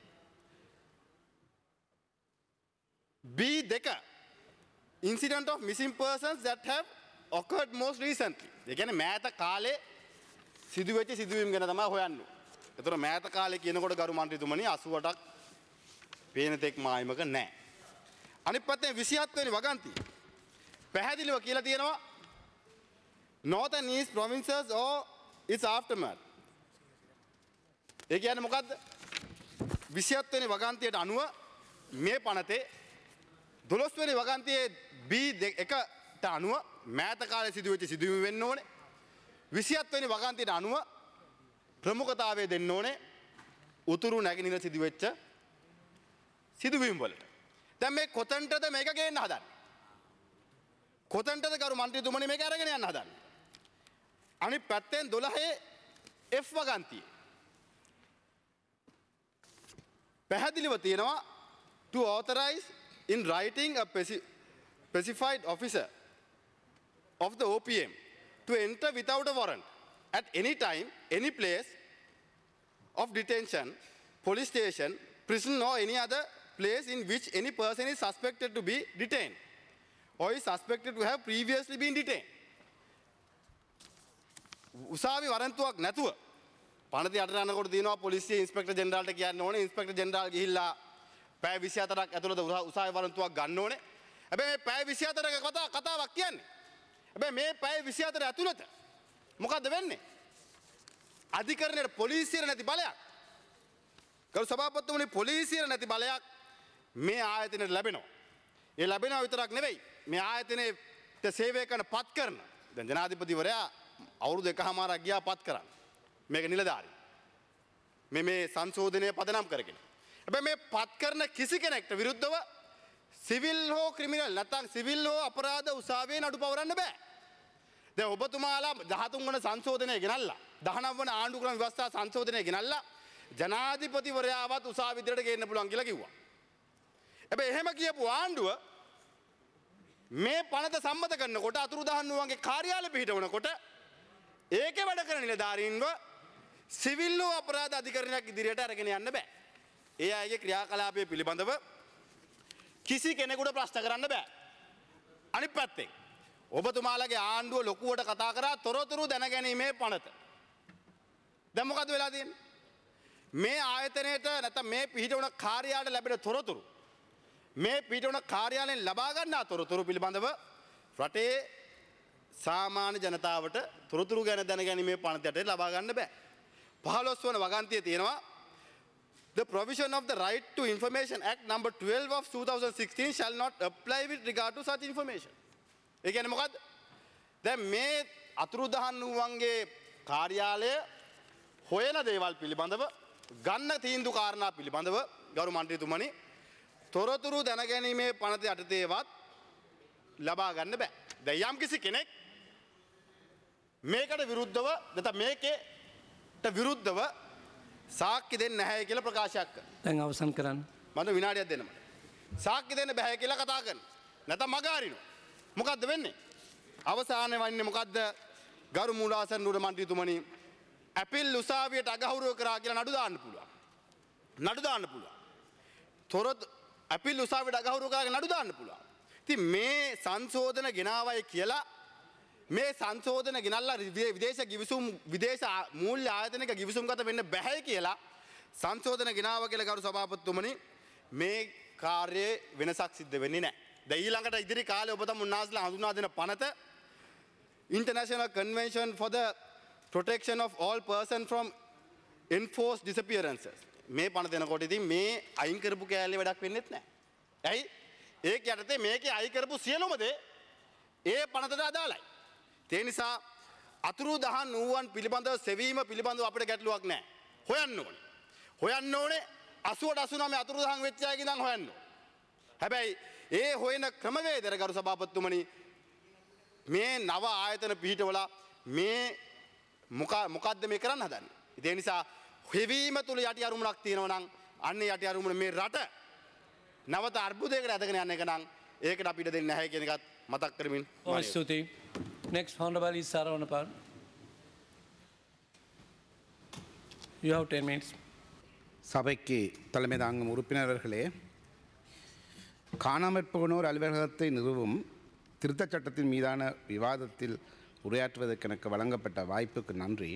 B two incident of missing persons that have occurred most recently. ඒ කියන්නේ මෑත කාලේ සිදුවෙච්ච සිදුවීම් ගැන තමයි හොයන්නේ. ඒතර මෑත කාලේ කියනකොට ගරු මන්ත්‍රීතුමනි අසූවටක් පේන තෙක් මායිමක නැහැ. අනිත් පැත්තෙන් විසිහත් වෙනි වගන්තිය පැහැදිලිව කියලා තියෙනවා North and East provinces or its aftermath. ඒ කියන්නේ මොකද්ද? විසිහත් වෙනි වගන්තියට අනුව මේ පනතේ දොළොස් වෙනි වගන්තියේ B එකට අනුව මෑත කාලේ සිදුවෙච්ච සිදුවීම් වෙන්න ඕනේ. විසිහත් වෙනි වගන්තියට අනුව ප්‍රමුඛතාවය දෙන්න ඕනේ උතුරු නැගෙනහිර සිදුවෙච්ච සිදුවීම් වලට. දැන් මේ කොතනටද මේක ගේන්න හදන්නේ? කොතනටද ගරු මන්ත්‍රීතුමනි මේක අරගෙන යන්න හදන්නේ? අනිත් පැත්තෙන් දොළහේ F වගන්තිය පැහැදිලිව තියෙනවා to authorize in writing a specified officer of the O P M to enter without a warrant at any time, any place of detention, police station, prison or any other place in which any person is suspected to be detained or is suspected to have previously been detained. උසාවි වරන්තුවක් නැතුව පනති අට යනකොට දිනවා පොලිසිය inspector ජෙනරාල්ට කියන්න ඕනේ. Inspector general ගිහිල්ලා පැය විසිහතරක් ඇතුළත උසාවි වරන්තුවක් ගන්න ඕනේ. හැබැයි මේ පැය විසිහතරක කතා කතාවක් කියන්නේ. හැබැයි මේ පැය විසිහතර ඇතුළත මොකද්ද වෙන්නේ? අධිකරණයට පොලිසියට නැති බලයක්. ගරු සභාපතිතුමනි පොලිසියට නැති බලයක් මේ ආයතනයට ලැබෙනවා. ඒ ලැබෙනවා විතරක් නෙවෙයි මේ ආයතනයේ සේවය කරන පත් කරන දැන් ජනාධිපතිවරයා අවුරුදු එකහමාරක් ගියා පත් කරන්න. මේක නිලධාරී. මේ මේ සංශෝධනය පදනම් කරගෙන. හැබැයි මේ පත් කරන කිසි කෙනෙක්ට විරුද්ධව සිවිල් හෝ ක්‍රිමිනල් නැත්නම් සිවිල් හෝ අපරාධ උසාවියේ නඩු පවරන්න බෑ. දැන් ඔබතුමාලා දහතුන් වන සංශෝධනය ගෙනල්ලා දහනව වන ආණ්ඩු ක්‍රම ව්‍යවස්ථා සංශෝධනය ගෙනල්ලා ජනාධිපතිවරයාවත් උසාවි විදියට ගේන්න පුළුවන් කියලා කිව්වා. හැබැයි එහෙම කියපු ආණ්ඩුව මේ පනත සම්මත කරනකොට අතුරුදහන් වුවන්ගේ කාර්යාලය පිහිටවනකොට ඒකේ වැඩ කරන නිලධාරීන්ව සිවිල් හෝ අපරාධ අධිකරණයක් ඉදිරියට අරගෙන යන්න බෑ. ඒ අයගේ ක්‍රියාකලාපය පිළිබඳව කිසි කෙනෙකුට ප්‍රශ්න කරන්න බෑ. අනිත් පැත්තෙන් ඔබතුමාලගේ ආණ්ඩුව ලොකුවට කතා කරා තොරතුරු දැනගැනීමේ පනත. දැන් මොකද වෙලා තියෙන්නේ? මේ ආයතනයේට නැත්නම් මේ පිහිටවන කාර්යාලයට ලැබෙන තොරතුරු මේ පිහිටවන කාර්යාලයෙන් ලබා ගන්නා තොරතුරු පිළිබඳව රටේ සාමාන්‍ය ජනතාවට තොරතුරු ගැන දැනගැනීමේ පනතට ලබා ගන්න බෑ. පහළොස් වන වගන්තියේ තියෙනවා The provision of the Right to Information Act number twelve of two thousand sixteen shall not apply with regard to such information. ඒ කියන්නේ මොකද්ද? දැන් මේ අතුරුදහන් වුවන්ගේ කාර්යාලය හොයන දේවල් පිළිබඳව ගන්න තීන්දුව කාරණා පිළිබඳව ගරු මන්ත්‍රීතුමනි තොරතුරු දැනගැනීමේ පනත යටතේවත් ලබා ගන්න බෑ. දැන් යම් කිසි කෙනෙක් මේකට විරුද්ධව නැත්නම් මේකේට විරුද්ධව සාක්ෂි දෙන්න නැහැ කියලා ප්‍රකාශයක් කරනවා. දැන් අවසන් කරන්න. මම විනාඩියක් දෙන්න මට. සාක්ෂි දෙන්න බෑ කියලා කතා කරනවා. නැත්නම් මග අරිනවා. මොකද්ද වෙන්නේ? අවසානයේ වන්නේ මොකද්ද? ගරු මූලාසන නුර මන්ත්‍රීතුමනි අපිල් උසාවියට අගෞරව කරා කියලා නඩු දාන්න පුළුවන්. නඩු දාන්න පුළුවන්. තොරතුරු අපිල් උසාවියට අගෞරව කරගෙන නඩු දාන්න පුළුවන්. ඉතින් මේ සංශෝධන ගෙනාවයි කියලා මේ සංශෝධන ගෙනල්ලා විදේශ ගිවිසුම් විදේශ මූල්‍ය ආයතනයක ගිවිසුම්ගත වෙන්න බෑ කියලා සංශෝධන ගෙනාව කියලා ගරු සභාපතිතුමනි මේ කාර්යයේ වෙනසක් සිද්ධ වෙන්නේ නැහැ. දැන් ඊළඟට ඉදිරි කාලේ ඔබ තම උන්වහන්සේලා හඳුනා දෙන පනත International Convention for the Protection of All Persons from Enforced Disappearances. මේ පනත දෙනකොට ඉතින් මේ අයින් කරපු කෑල්ලේ වැඩක් වෙන්නේත් නැහැ. ඇයි? ඒක යටතේ මේකේ අයින් කරපු සියලුම දේ ඒ පනතට අදාළයි. ඒ නිසා අතුරු දහන් නූවන් පිළිබඳව සෙවීම පිළිබඳව අපිට ගැටලුවක් නැහැ. හොයන්න ඕනේ. හොයන්න ඕනේ අසූවට අසූනවය අතුරු දහන් වෙච්ච අයගෙන් නම් හොයන්න ඕනේ. හැබැයි ඒ හොයන ක්‍රමවේදය ගරු සභාපතිතුමනි මේ නව ආයතන පිහිටවලා මේ මොකක්ද මේ කරන්න හදන්නේ. ඒ නිසා හෙවීම තුල යටි අරුමුණක් තියෙනවා නම් අන්න යටි අරුමුණ මේ රට නවත අර්බුදයකට ඇදගෙන යන එක නම් ඒකට අපිට දෙන්නේ නැහැ කියන එකත් මතක් කරමින් Oh, ස්තුතියි. Next honorable is Saravanapan. You have ten minutes. சபைக்கு தலைமை தாங்கும் உறுப்பினர்களே, காணாமற் போனோர் அலுவலகத்தை நிறுவும் திருத்தச் சட்டத்தின் மீதான விவாதத்தில் உரையாற்றுவதற்கு எனக்கு வழங்கப்பட்ட வாய்ப்புக்கு நன்றி.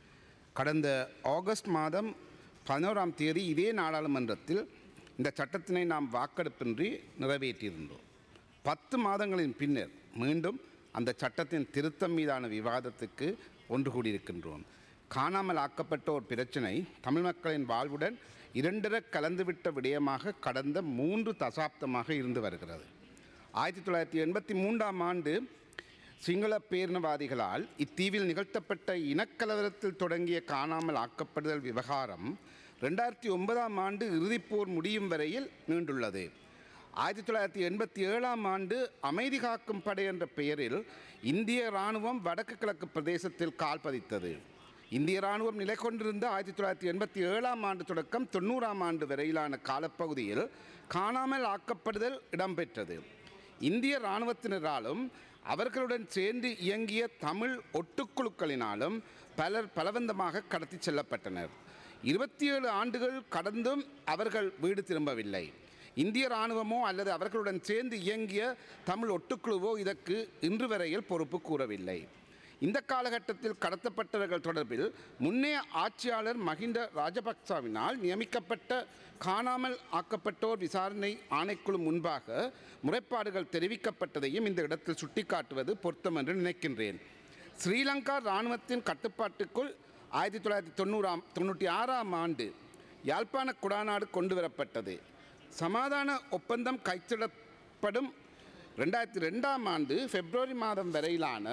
கடந்த ஆகஸ்ட் மாதம் பதினோராம் தேதி இதே நாடாளுமன்றத்தில் இந்த சட்டத்தினை நாம் வாக்கெடுப்பின்றி நிறைவேற்றியிருந்தோம். பத்து மாதங்களின் பின்னர் மீண்டும் அந்த சட்டத்தின் திருத்தம் மீதான விவாதத்துக்கு ஒன்று கூடியிருக்கின்றோம். காணாமல் ஆக்கப்பட்டோர் பிரச்சினை தமிழ் மக்களின் வாழ்வுடன் இரண்டர கலந்துவிட்ட விடயமாக கடந்த மூன்று தசாப்தமாக இருந்து வருகிறது. ஆயிரத்தி தொள்ளாயிரத்தி எண்பத்தி மூன்றாம் ஆண்டு சிங்கள பேரினவாதிகளால் இத்தீவில் நிகழ்த்தப்பட்ட இனக்கலவரத்தில் தொடங்கிய காணாமல் ஆக்கப்படுதல் விவகாரம் ரெண்டாயிரத்தி ஒன்பதாம் ஆண்டு இறுதிப்போர் முடியும் வரையில் நீண்டுள்ளது. ஆயிரத்தி தொள்ளாயிரத்தி எண்பத்தி ஏழாம் ஆண்டு அமைதி காக்கும் படை என்ற பெயரில் இந்திய இராணுவம் வடக்கு கிழக்கு பிரதேசத்தில் கால் பதித்தது. இந்திய இராணுவம் நிலை கொண்டிருந்த ஆயிரத்தி தொள்ளாயிரத்தி எண்பத்தி ஏழாம் ஆண்டு தொடக்கம் தொண்ணூறாம் ஆண்டு வரையிலான காலப்பகுதியில் காணாமல் ஆக்கப்படுதல் இடம்பெற்றது. இந்திய இராணுவத்தினராலும் அவர்களுடன் சேர்ந்து இயங்கிய தமிழ் ஒட்டுக்குழுக்களினாலும் பலர் பலவந்தமாக கடத்தி செல்லப்பட்டனர். இருபத்தி ஏழு ஆண்டுகள் கடந்தும் அவர்கள் வீடு திரும்பவில்லை. இந்திய இராணுவமோ அல்லது அவர்களுடன் சேர்ந்து இயங்கிய தமிழ் ஒட்டுக்குழுவோ இதற்கு இன்று வரையில் பொறுப்பு கூறவில்லை. இந்த காலகட்டத்தில் கடத்தப்பட்டவர்கள் தொடர்பில் முன்னைய ஆட்சியாளர் மஹிந்த ராஜபக்சவினால் நியமிக்கப்பட்ட காணாமல் ஆக்கப்பட்டோர் விசாரணை ஆணைக்குழு முன்பாக முறைப்பாடுகள் தெரிவிக்கப்பட்டதையும் இந்த இடத்தில் சுட்டிக்காட்டுவது பொருத்தம் என்று நினைக்கின்றேன். ஸ்ரீலங்கா இராணுவத்தின் கட்டுப்பாட்டுக்குள் ஆயிரத்தி தொள்ளாயிரத்தி தொண்ணூறாம் தொண்ணூற்றி ஆறாம் ஆண்டு யாழ்ப்பாண குடாநாடு கொண்டு வரப்பட்டது. சமாதான ஒப்பந்தம் கைச்சிடப்படும் ரெண்டாயிரத்தி ரெண்டாம் ஆண்டு பிப்ரவரி மாதம் வரையிலான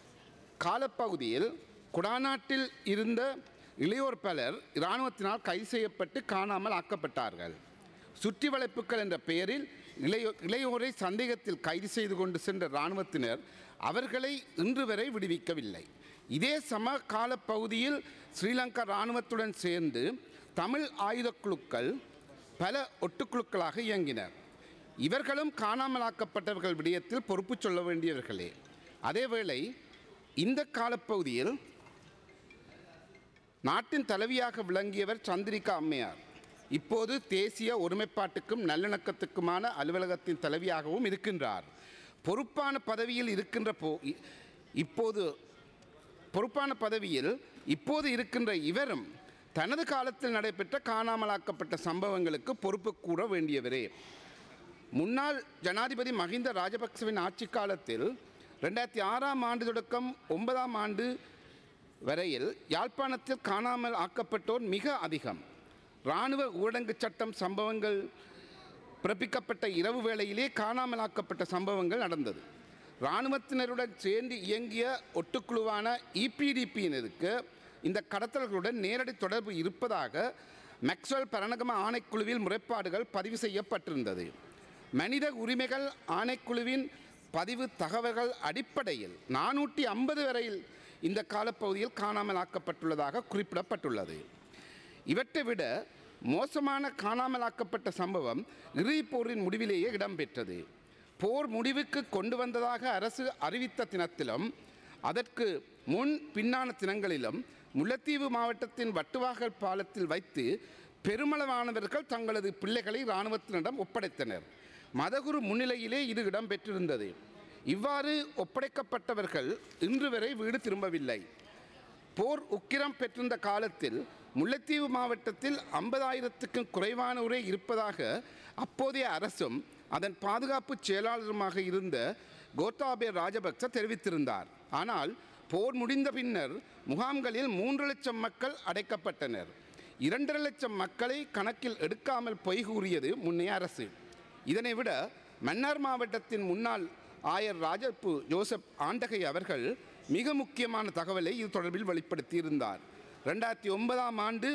காலப்பகுதியில் குடாநாட்டில் இருந்த இளையோர் பலர் இராணுவத்தினால் கைது செய்யப்பட்டு காணாமல் ஆக்கப்பட்டார்கள். சுற்றி வளைப்புகள் என்ற பெயரில் இளையோ இளையோரை சந்தேகத்தில் கைது செய்து கொண்டு சென்ற இராணுவத்தினர் அவர்களை இன்று வரை விடுவிக்கவில்லை. இதே சம காலப்பகுதியில் ஸ்ரீலங்கா இராணுவத்துடன் சேர்ந்து தமிழ் ஆயுதக்குழுக்கள் பல ஒட்டுக்குழுக்களாக இயங்கினர். இவர்களும் காணாமலாக்கப்பட்டவர்கள் விடயத்தில் பொறுப்பு சொல்ல வேண்டியவர்களே. அதேவேளை இந்த காலப்பகுதியில் நாட்டின் தலைவியாக விளங்கியவர் சந்திரிகா அம்மையார் இப்போது தேசிய ஒருமைப்பாட்டுக்கும் நல்லிணக்கத்துக்குமான அலுவலகத்தின் தலைவியாகவும் இருக்கின்றார். பொறுப்பான பதவியில் இருக்கின்ற போ இப்போது பொறுப்பான பதவியில் இப்போது இருக்கின்ற இவரும் தனது காலத்தில் நடைபெற்ற காணாமலாக்கப்பட்ட சம்பவங்களுக்கு பொறுப்பு கூற வேண்டியவரே. முன்னாள் ஜனாதிபதி மஹிந்த ராஜபக்சவின் ஆட்சி காலத்தில் ரெண்டாயிரத்தி ஆறாம் ஆண்டு தொடக்கம் ஒன்பதாம் ஆண்டு வரையில் யாழ்ப்பாணத்தில் காணாமல் ஆக்கப்பட்டோர் மிக அதிகம். இராணுவ ஊரடங்கு சட்டம் சம்பவங்கள் பிறப்பிக்கப்பட்ட இரவு வேளையிலே காணாமல் ஆக்கப்பட்ட சம்பவங்கள் நடந்தது. இராணுவத்தினருடன் சேர்ந்து இயங்கிய ஒட்டுக்குழுவான இபிடிபியினருக்கு இந்த கடத்தல்களுடன் நேரடி தொடர்பு இருப்பதாக மேக்ஸ்வெல் பரணகம ஆணைக்குழுவில் முறைப்பாடுகள் பதிவு செய்யப்பட்டிருந்தது. மனித உரிமைகள் ஆணைக்குழுவின் பதிவு தகவல்கள் அடிப்படையில் நானூற்றி ஐம்பது வரையில் இந்த காலப்பகுதியில் காணாமல் ஆக்கப்பட்டுள்ளதாக குறிப்பிடப்பட்டுள்ளது. இவற்றை விட மோசமான காணாமலாக்கப்பட்ட சம்பவம் இறுதி போரின் முடிவிலேயே இடம்பெற்றது. போர் முடிவுக்கு கொண்டு வந்ததாக அரசு அறிவித்த தினத்திலும் அதற்கு முன் பின்னான தினங்களிலும் முல்லைத்தீவு மாவட்டத்தின் வட்டுவாகல் பாலத்தில் வைத்து பெருமளவானவர்கள் தங்களது பிள்ளைகளை இராணுவத்தினரிடம் ஒப்படைத்தனர். மதகுரு முன்னிலையிலே இது இடம்பெற்றிருந்தது. இவ்வாறு ஒப்படைக்கப்பட்டவர்கள் இன்று வரை வீடு திரும்பவில்லை. போர் உக்கிரம் பெற்றிருந்த காலத்தில் முல்லைத்தீவு மாவட்டத்தில் ஐம்பதாயிரத்துக்கும் குறைவானோரே இருப்பதாக அப்போதைய அரசும் அதன் பாதுகாப்பு செயலாளருமாக இருந்த கோத்தாபய ராஜபக்ச தெரிவித்திருந்தார். ஆனால் போர் முடிந்த பின்னர் முகாம்களில் மூன்று லட்சம் மக்கள் அடைக்கப்பட்டனர். இரண்டரை லட்சம் மக்களை கணக்கில் எடுக்காமல் பொய் கூறியது முன்னைய அரசு. இதனை விட மன்னார் மாவட்டத்தின் முன்னாள் ஆயர் ராஜப்பு ஜோசப் ஆண்டகை அவர்கள் மிக முக்கியமான தகவலை இது தொடர்பில் வெளிப்படுத்தியிருந்தார். ரெண்டாயிரத்தி ஒன்பதாம் ஆண்டு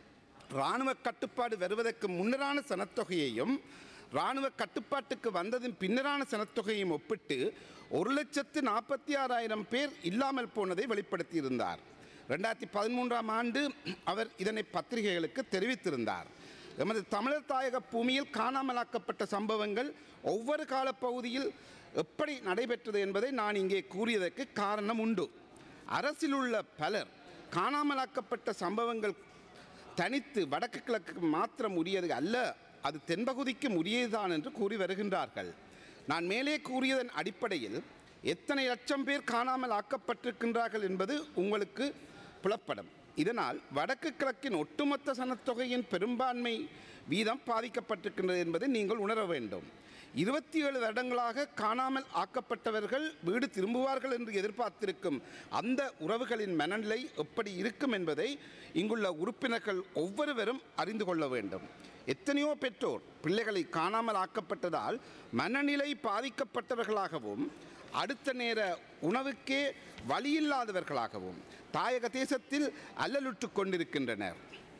இராணுவ கட்டுப்பாடு வருவதற்கு முன்னரான சனத்தொகையையும் இராணுவ கட்டுப்பாட்டுக்கு வந்ததின் பின்னரான சனத்தொகையையும் ஒப்பிட்டு ஒரு லட்சத்து நாற்பத்தி ஆறாயிரம் பேர் இல்லாமல் போனதை வெளிப்படுத்தியிருந்தார். ரெண்டாயிரத்தி பதிமூன்றாம் ஆண்டு அவர் இதனை பத்திரிகைகளுக்கு தெரிவித்திருந்தார். எமது தமிழர் தாயக பூமியில் காணாமலாக்கப்பட்ட சம்பவங்கள் ஒவ்வொரு காலப்பகுதியில் எப்படி நடைபெற்றது என்பதை நான் இங்கே கூறியதற்கு காரணம் உண்டு. அரசில் உள்ள பலர் காணாமலாக்கப்பட்ட சம்பவங்கள் தனித்து வடக்கு கிழக்கு மாத்திரம் உரியது அல்ல, அது தென்பகுதிக்கு உரியதுதான் என்று கூறி வருகின்றார்கள். நான் மேலே கூறியதன் அடிப்படையில் எத்தனை லட்சம் பேர் காணாமல் ஆக்கப்பட்டிருக்கின்றார்கள் என்பது உங்களுக்கு புலப்படும். இதனால் வடக்கு கிழக்கின் ஒட்டுமொத்த சனத்தொகையின் பெரும்பான்மை வீதம் பாதிக்கப்பட்டிருக்கின்றது என்பதை நீங்கள் உணர வேண்டும். இருபத்தி ஏழு வருடங்களாக காணாமல் ஆக்கப்பட்டவர்கள் வீடு திரும்புவார்கள் என்று எதிர்பார்த்திருக்கும் அந்த உறவுகளின் மனநிலை எப்படி இருக்கும் என்பதை இங்குள்ள உறுப்பினர்கள் ஒவ்வொருவரும் அறிந்து கொள்ள வேண்டும். எத்தனையோ பெற்றோர் பிள்ளைகளை காணாமல் ஆக்கப்பட்டதால் மனநிலை பாதிக்கப்பட்டவர்களாகவும் அடுத்த நேர உணவுக்கே வழியில்லாதவர்களாகவும் தாயக தேசத்தில் அல்லலுற்று கொண்டிருக்கின்றனர்.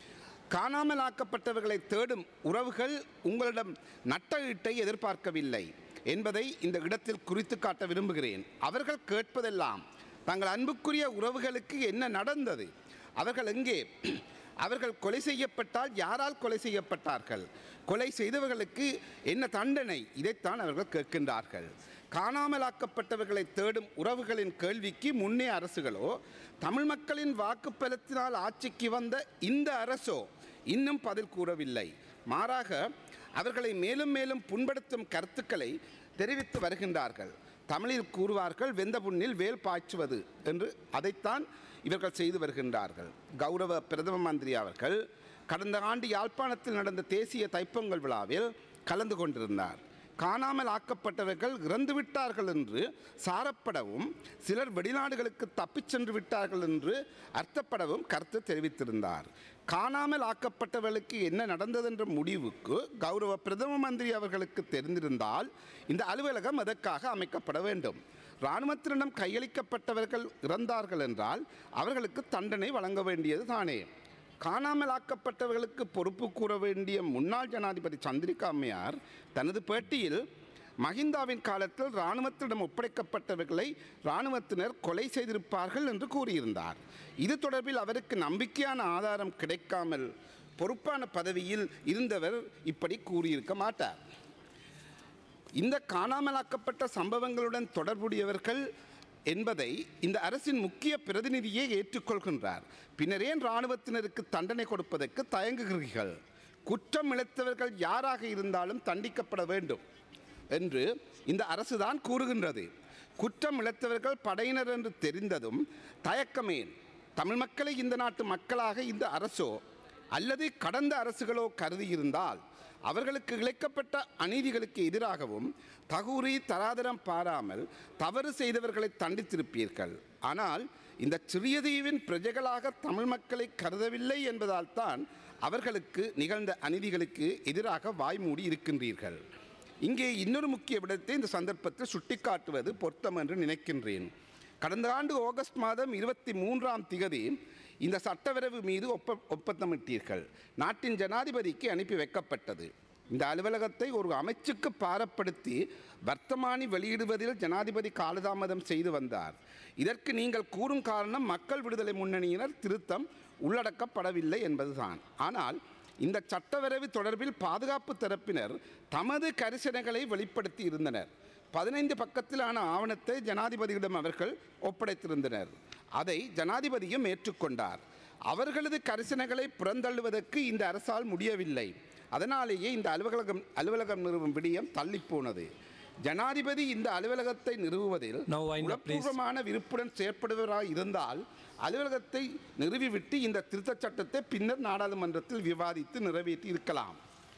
காணாமல் ஆக்கப்பட்டவர்களை தேடும் உறவுகள் உங்களிடம் நட்ட ஈட்டை எதிர்பார்க்கவில்லை என்பதை இந்த இடத்தில் குறித்து காட்ட விரும்புகிறேன். அவர்கள் கேட்பதெல்லாம் தங்கள் அன்புக்குரிய உறவுகளுக்கு என்ன நடந்தது, அவர்கள் எங்கே, அவர்கள் கொலை செய்யப்பட்டால் யாரால் கொலை செய்யப்பட்டார்கள், கொலை செய்தவர்களுக்கு என்ன தண்டனை, இதைத்தான் அவர்கள் கேட்கின்றார்கள். காணாமலாக்கப்பட்டவர்களை தேடும் உறவுகளின் கேள்விக்கு முன்னே அரசுகளோ தமிழ் மக்களின் வாக்குப்பலத்தினால் ஆட்சிக்கு வந்த இந்த அரசோ இன்னும் பதில் கூறவில்லை. மாறாக அவர்களை மேலும் மேலும் புண்படுத்தும் கருத்துக்களை தெரிவித்து வருகின்றார்கள். தமிழில் கூறுவார்கள் வெந்த புண்ணில் வேல் பாய்ச்சுவது என்று, அதைத்தான் இவர்கள் செய்து வருகின்றார்கள். கௌரவ பிரதம மந்திரி அவர்கள் கடந்த ஆண்டு யாழ்ப்பாணத்தில் நடந்த தேசிய தைப்பொங்கல் விழாவில் கலந்து கொண்டிருந்தார். காணாமல் ஆக்கப்பட்டவர்கள் இறந்து விட்டார்கள் என்று சாரப்படவும் சிலர் வெளிநாடுகளுக்கு தப்பிச் சென்று விட்டார்கள் என்று அர்த்தப்படவும் கருத்து தெரிவித்திருந்தார். காணாமல் ஆக்கப்பட்டவர்களுக்கு என்ன நடந்ததென்ற முடிவுக்கு கௌரவ பிரதம மந்திரி அவர்களுக்கு தெரிந்திருந்தால் இந்த அலுவலகம் அதற்காக அமைக்கப்பட வேண்டும். இராணுவத்தினிடம் கையளிக்கப்பட்டவர்கள் இறந்தார்கள் என்றால் அவர்களுக்கு தண்டனை வழங்க வேண்டியது தானே. காணாமல் ஆக்கப்பட்டவர்களுக்கு பொறுப்பு கூற வேண்டிய முன்னாள் ஜனாதிபதி சந்திரிகா அம்மையார் தனது பேட்டியில் மஹிந்தாவின் காலத்தில் இராணுவத்திடம் ஒப்படைக்கப்பட்டவர்களை இராணுவத்தினர் கொலை செய்திருப்பார்கள் என்று கூறியிருந்தார். இது தொடர்பில் அவருக்கு நம்பிக்கையான ஆதாரம் கிடைக்காமல் பொறுப்பான பதவியில் இருந்தவர் இப்படி கூறியிருக்க மாட்டார். இந்த காணாமலாக்கப்பட்ட சம்பவங்களுடன் தொடர்புடையவர்கள் என்பதை இந்த அரசின் முக்கிய பிரதிநிதியே ஏற்றுக்கொள்கின்றார். பின்னர் ஏன் இராணுவத்தினருக்கு தண்டனை கொடுப்பதற்கு தயங்குகிறீர்கள்? குற்றம் இழைத்தவர்கள் யாராக இருந்தாலும் தண்டிக்கப்பட வேண்டும் என்று இந்த அரசுதான் கூறுகின்றது. குற்றம் இழைத்தவர்கள் படையினர் என்று தெரிந்ததும் தயக்கமேன்? தமிழ் மக்களை இந்த நாட்டு மக்களாக இந்த அரசோ அல்லது கடந்த அரசுகளோ கருதியிருந்தால் அவர்களுக்கு இழைக்கப்பட்ட அநீதிகளுக்கு எதிராகவும் தகுதி தராதரம் பாராமல் தவறு செய்தவர்களை தண்டித்திருப்பீர்கள். ஆனால் இந்த சிறிய தீவின் பிரஜைகளாக தமிழ் மக்களை கருதவில்லை என்பதால் தான் அவர்களுக்கு நிகழ்ந்த அநீதிகளுக்கு எதிராக வாய்மூடி இருக்கின்றீர்கள். இங்கே இன்னொரு முக்கிய விடத்தை இந்த சந்தர்ப்பத்தில் சுட்டிக்காட்டுவது பொருத்தம் என்று நினைக்கின்றேன். கடந்த ஆண்டு ஆகஸ்ட் மாதம் இருபத்தி மூன்றாம் திகதி இந்த சட்டவரைவு மீது ஒப்ப ஒப்பந்தமிட்டீர்கள். நாட்டின் ஜனாதிபதிக்கு அனுப்பி வைக்கப்பட்டது. இந்த அலுவலகத்தை ஒரு அமைச்சுக்கு பாரப்படுத்தி வர்த்தமானி வெளியிடுவதில் ஜனாதிபதி காலதாமதம் செய்து வந்தார். இதற்கு நீங்கள் கூறும் காரணம் மக்கள் விடுதலை முன்னணியினர் திருத்தம் உள்ளடக்கப்படவில்லை என்பதுதான். ஆனால் இந்த சட்டவரைவு தொடர்பில் பாதுகாப்பு தரப்பினர் தமது கரிசனைகளை வெளிப்படுத்தி இருந்தனர். பதினைந்து பக்கத்திலான ஆவணத்தை ஜனாதிபதியிடம் அவர்கள் ஒப்படைத்திருந்தனர். அதை ஜனாதிபதியும் ஏற்றுக்கொண்டார். அவர்களது கரிசனைகளை புறந்தள்ளுவதற்கு இந்த அரசால் முடியவில்லை. அதனாலேயே இந்த அலுவலகம் அலுவலகம் நிறுவும் விடயம் தள்ளிப்போனது. ஜனாதிபதி இந்த அலுவலகத்தை நிறுவுவதில் உளப்பூர்வமான விருப்புடன் செயற்படுவராக இருந்தால் அலுவலகத்தை நிறுவிவிட்டு இந்த திருத்தச் சட்டத்தை பின்னர் நாடாளுமன்றத்தில் விவாதித்து நிறைவேற்றி இருக்கலாம்.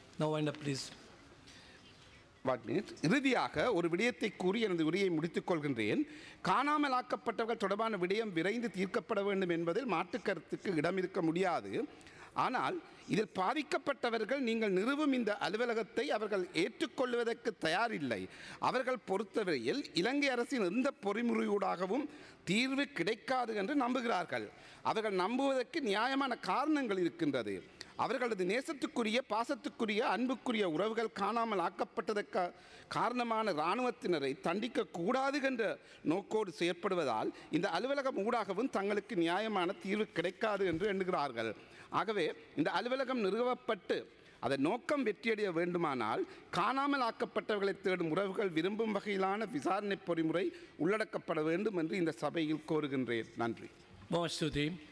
இறுதியாக ஒரு விடயத்தை கூறி எனது உரையை முடித்துக் கொள்கின்றேன். காணாமல் ஆக்கப்பட்டவர்கள் தொடர்பான விடயம் விரைந்து தீர்க்கப்பட வேண்டும் என்பதில் மாற்றுக் கருத்துக்கு இடம் இருக்க முடியாது. ஆனால் இதில் பாதிக்கப்பட்டவர்கள் நீங்கள் நிறுவும் இந்த அலுவலகத்தை அவர்கள் ஏற்றுக்கொள்வதற்கு தயாரில்லை. அவர்கள் பொறுத்தவரையில் இலங்கை அரசின் எந்த பொறிமுறையூடாகவும் தீர்வு கிடைக்காது என்று நம்புகிறார்கள். அவர்கள் நம்புவதற்கு நியாயமான காரணங்கள் இருக்கின்றது. அவர்களது நேசத்துக்குரிய பாசத்துக்குரிய அன்புக்குரிய உறவுகள் காணாமல் ஆக்கப்பட்டதற்கு காரணமான இராணுவத்தினரை தண்டிக்க கூடாது என்ற நோக்கோடு செயற்படுவதால் இந்த அலுவலகம் ஊடாகவும் தங்களுக்கு நியாயமான தீர்வு கிடைக்காது என்று எண்ணுகிறார்கள். ஆகவே இந்த அலுவலகம் நிறுவப்பட்டு அதன் நோக்கம் வெற்றியடைய வேண்டுமானால் காணாமல் ஆக்கப்பட்டவர்களை தேடும் உறவுகள் விரும்பும் வகையிலான விசாரணை பொறிமுறை உள்ளடக்கப்பட வேண்டும் என்று இந்த சபையில் கோருகின்றேன். நன்றி.